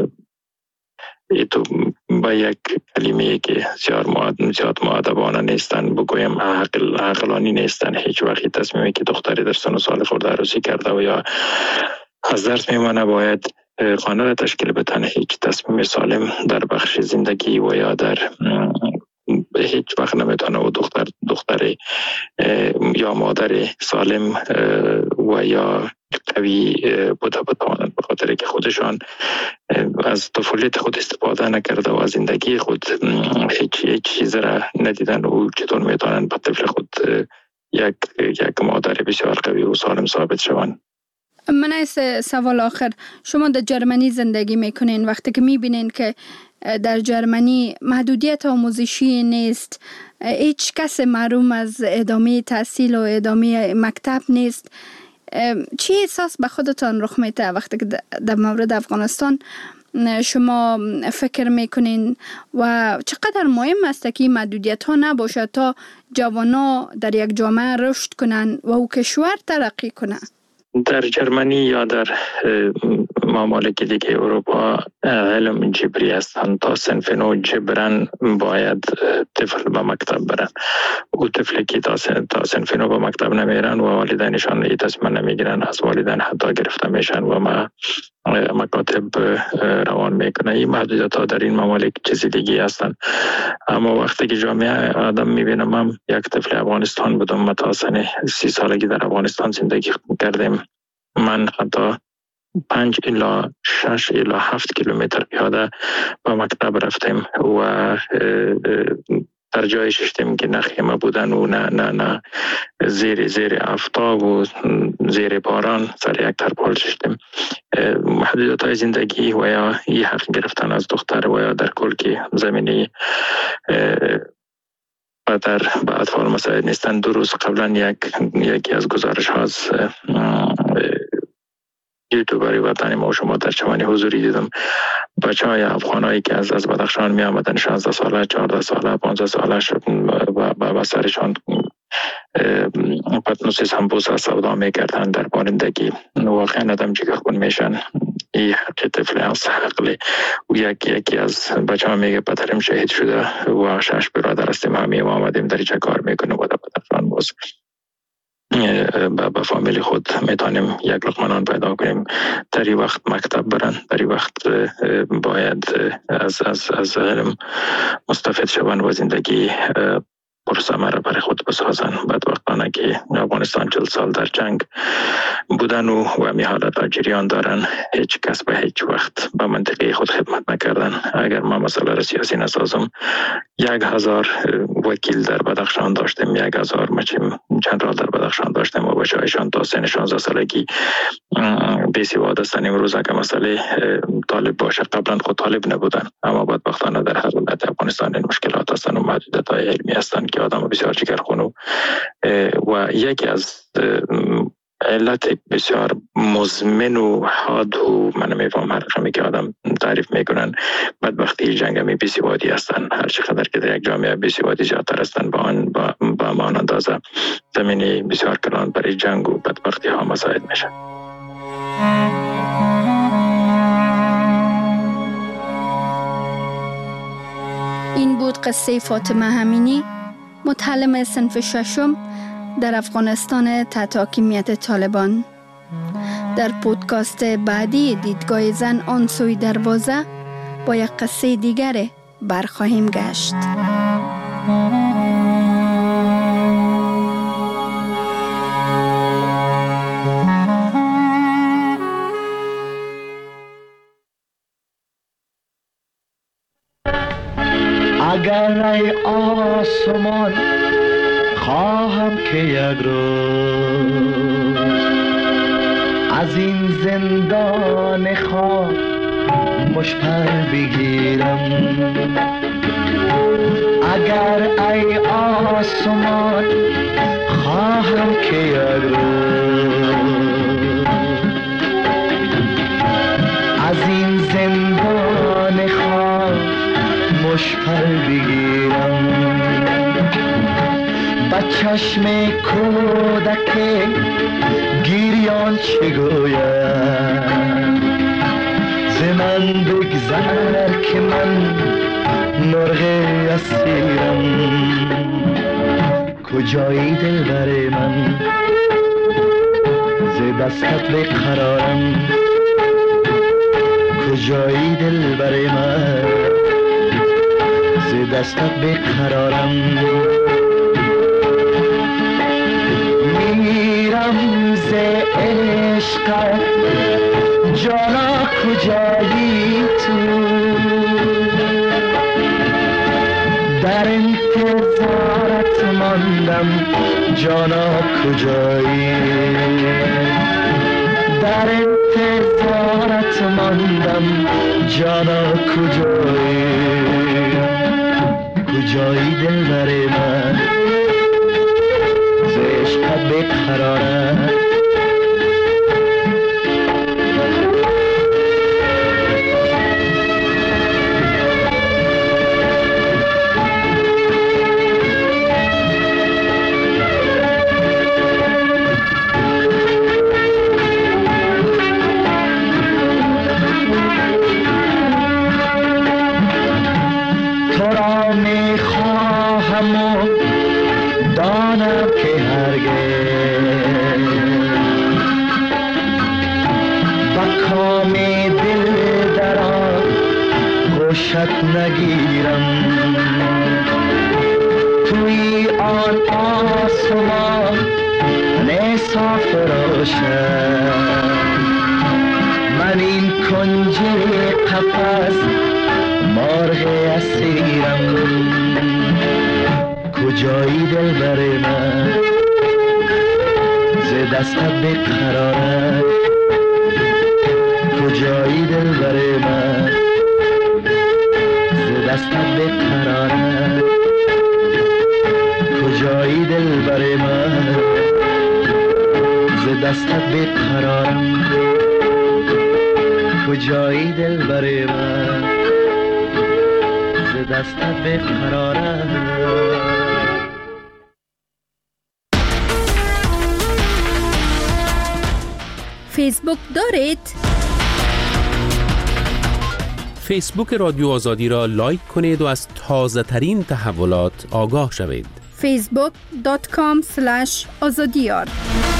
[SPEAKER 17] تو با یک کلمه که زیاد مؤدبانه نیستن بگویم عقلانی نیستن، هیچ وقت تصمیمی که دختری در سن و سال خورده عروسی کرده و یا از درس میمانه باید خانه را تشکیل بدن، هیچ تصمیم سالم در بخش زندگی و یا در هیچ وقت نمیتونه و دختر یا مادر سالم و یا قوی بتوانند، به خاطر که خودشان از طفولیت خود استفاده نکرده و از زندگی خود هیچ چیز را ندیدن و چطور میتونن به طفل خود یک مادر بسیار قوی و سالم ثابت شوند.
[SPEAKER 16] من از سوال آخر، شما در جرمنی زندگی میکنین، وقتی که میبینین که در جرمنی محدودیت آموزشی نیست، هیچ کس محروم از ادامه تحصیل و ادامه مکتب نیست، چی احساس به خودتان رخ میده وقتی که در مورد افغانستان شما فکر میکنین و چقدر مهم است که محدودیت ها نباشه تا جوانا در یک جامعه رشد کنن و او کشور ترقی کنه؟
[SPEAKER 17] در جرمنی یا در ممالک دیگه اروپا علم جبری هستند. تا صنف نو جبران باید طفل به مکتب برن. او طفلی که تا صنف نو به مکتب نمیرن و والدینشان این تصمیم نمیگیرن، از والدین حتی گرفته میشن و مکاتب روان میکنه. این محدودیت ها در این ممالک چیزی دیگه هستند. اما وقتی که جامعه آدم میبینم، من یک طفل افغانستان بودم، من تا سن 30 سالگی در افغانستان زندگی کردیم. من حتی 5 الی 6 الی 7 کیلومتر پیاده به مکتب رفتیم و در جای ششتیم که نه خیمه بودن و نه زیر آفتاب و زیر باران سر یک ترپال ششتیم. محدودیت های زندگی و یا این حق گرفتن از دختر و یا در کل که زمینی و در به اطفال مساعد نیستن. 2 روز قبلا یکی از گزارش ها از یوتیوبری وطنی ما و شما در چمنی حضوری دیدم. بچه های افغانایی که از بدخشان می آمدن، 16 ساله، 14 ساله، 15 ساله و سرشان پتنوس سمبوسا سودا می کردن در بارندگی. واقعا آدم جگر خون میشن. این حق طفل از حقلی و یکی از بچه ها میگه پدرم شهید شده و 6 برادر هستیم، همه ما آمدیم در اینجا کار میکنیم و در بدخشان باز با فامیلی خود میتونیم یک لقمه نان پیدا کنیم. در این وقت مکتب برن، در این وقت باید از علم مستفید شوند و زندگی پرثمره برای خود بسازن. بدبختانه که افغانستان 40 سال در جنگ بودن و همی حالت ها جریان دارن، هیچ کس به هیچ وقت به منطقه خود خدمت نکردن. اگر ما مسئله را سیاسی نسازم، 1000 وکیل در بدخشان داشتیم، 1000 جنرال در بدخشان داشتیم و بچه‌هایشان تا سن 16 سالگی بی‌سواد هستند. امروز اگر مسئله طالب باشه، قبلا خود طالب نبودن، اما بدبختانه در هر ولایت افغانستان این مشکلات هستند و محدودیت‌های علمی هستند که آدم بسیار جگرخون و یکی از علت بسیار مزمن و حاد و من نمیفهم هر رقمی که آدم تعریف میکنن بدبختی جنگ همی بی‌سوادی هستن. هر چقدر که در یک جامعه بی‌سوادی زیادتر هستن با آن اندازه زمینی بسیار کلان برای جنگ و بدبختی ها مساعد میشه.
[SPEAKER 16] این بود قصه فاطمه همینی، متعلم صنف 6 در افغانستان تحت حاکمیت طالبان. در پودکاست بعدی دیدگاه زن آن سوی دروازه با یک قصه دیگر برخواهیم گشت.
[SPEAKER 18] اگر ای آسمان خواهم که یک روز از این زندان خواب مشپر بگیرم. اگر ای آسمان خواهم که یک روز از این زندان خواب مشپر بگیرم. با چشم کودک گریان چه گوید ز من بگذر که من مرغ اسیرم. کجایی دلبر من ز دستت بقرارم. کجایی دلبر من ز دستت بقرارم. میرم ز عشقت جانا کجایی تو در انتظارت ماندم جانا کجایی در انتظارت ماندم جانا کجایی کجایی دلبر من ز عشقت بقرارم می خواهم و دانم که هرگز با کام دل در خوشت نگیرم. توی آن آسمان صاف روشن، من این کنج قفس مرغ اسیرم. کجایی دلبر من ز دستت بقرارت؟ کجایی دلبر من ز دستت بقرارت؟ کجایی دلبر من ز دستت بقرارم؟ کجایی دلبر من ز دستت بقرارم؟
[SPEAKER 16] فیسبوک دارید؟
[SPEAKER 13] فیسبوک رادیو آزادی را لایک کنید و از تازه ترین تحولات آگاه شوید.
[SPEAKER 16] facebook.com/azadiyar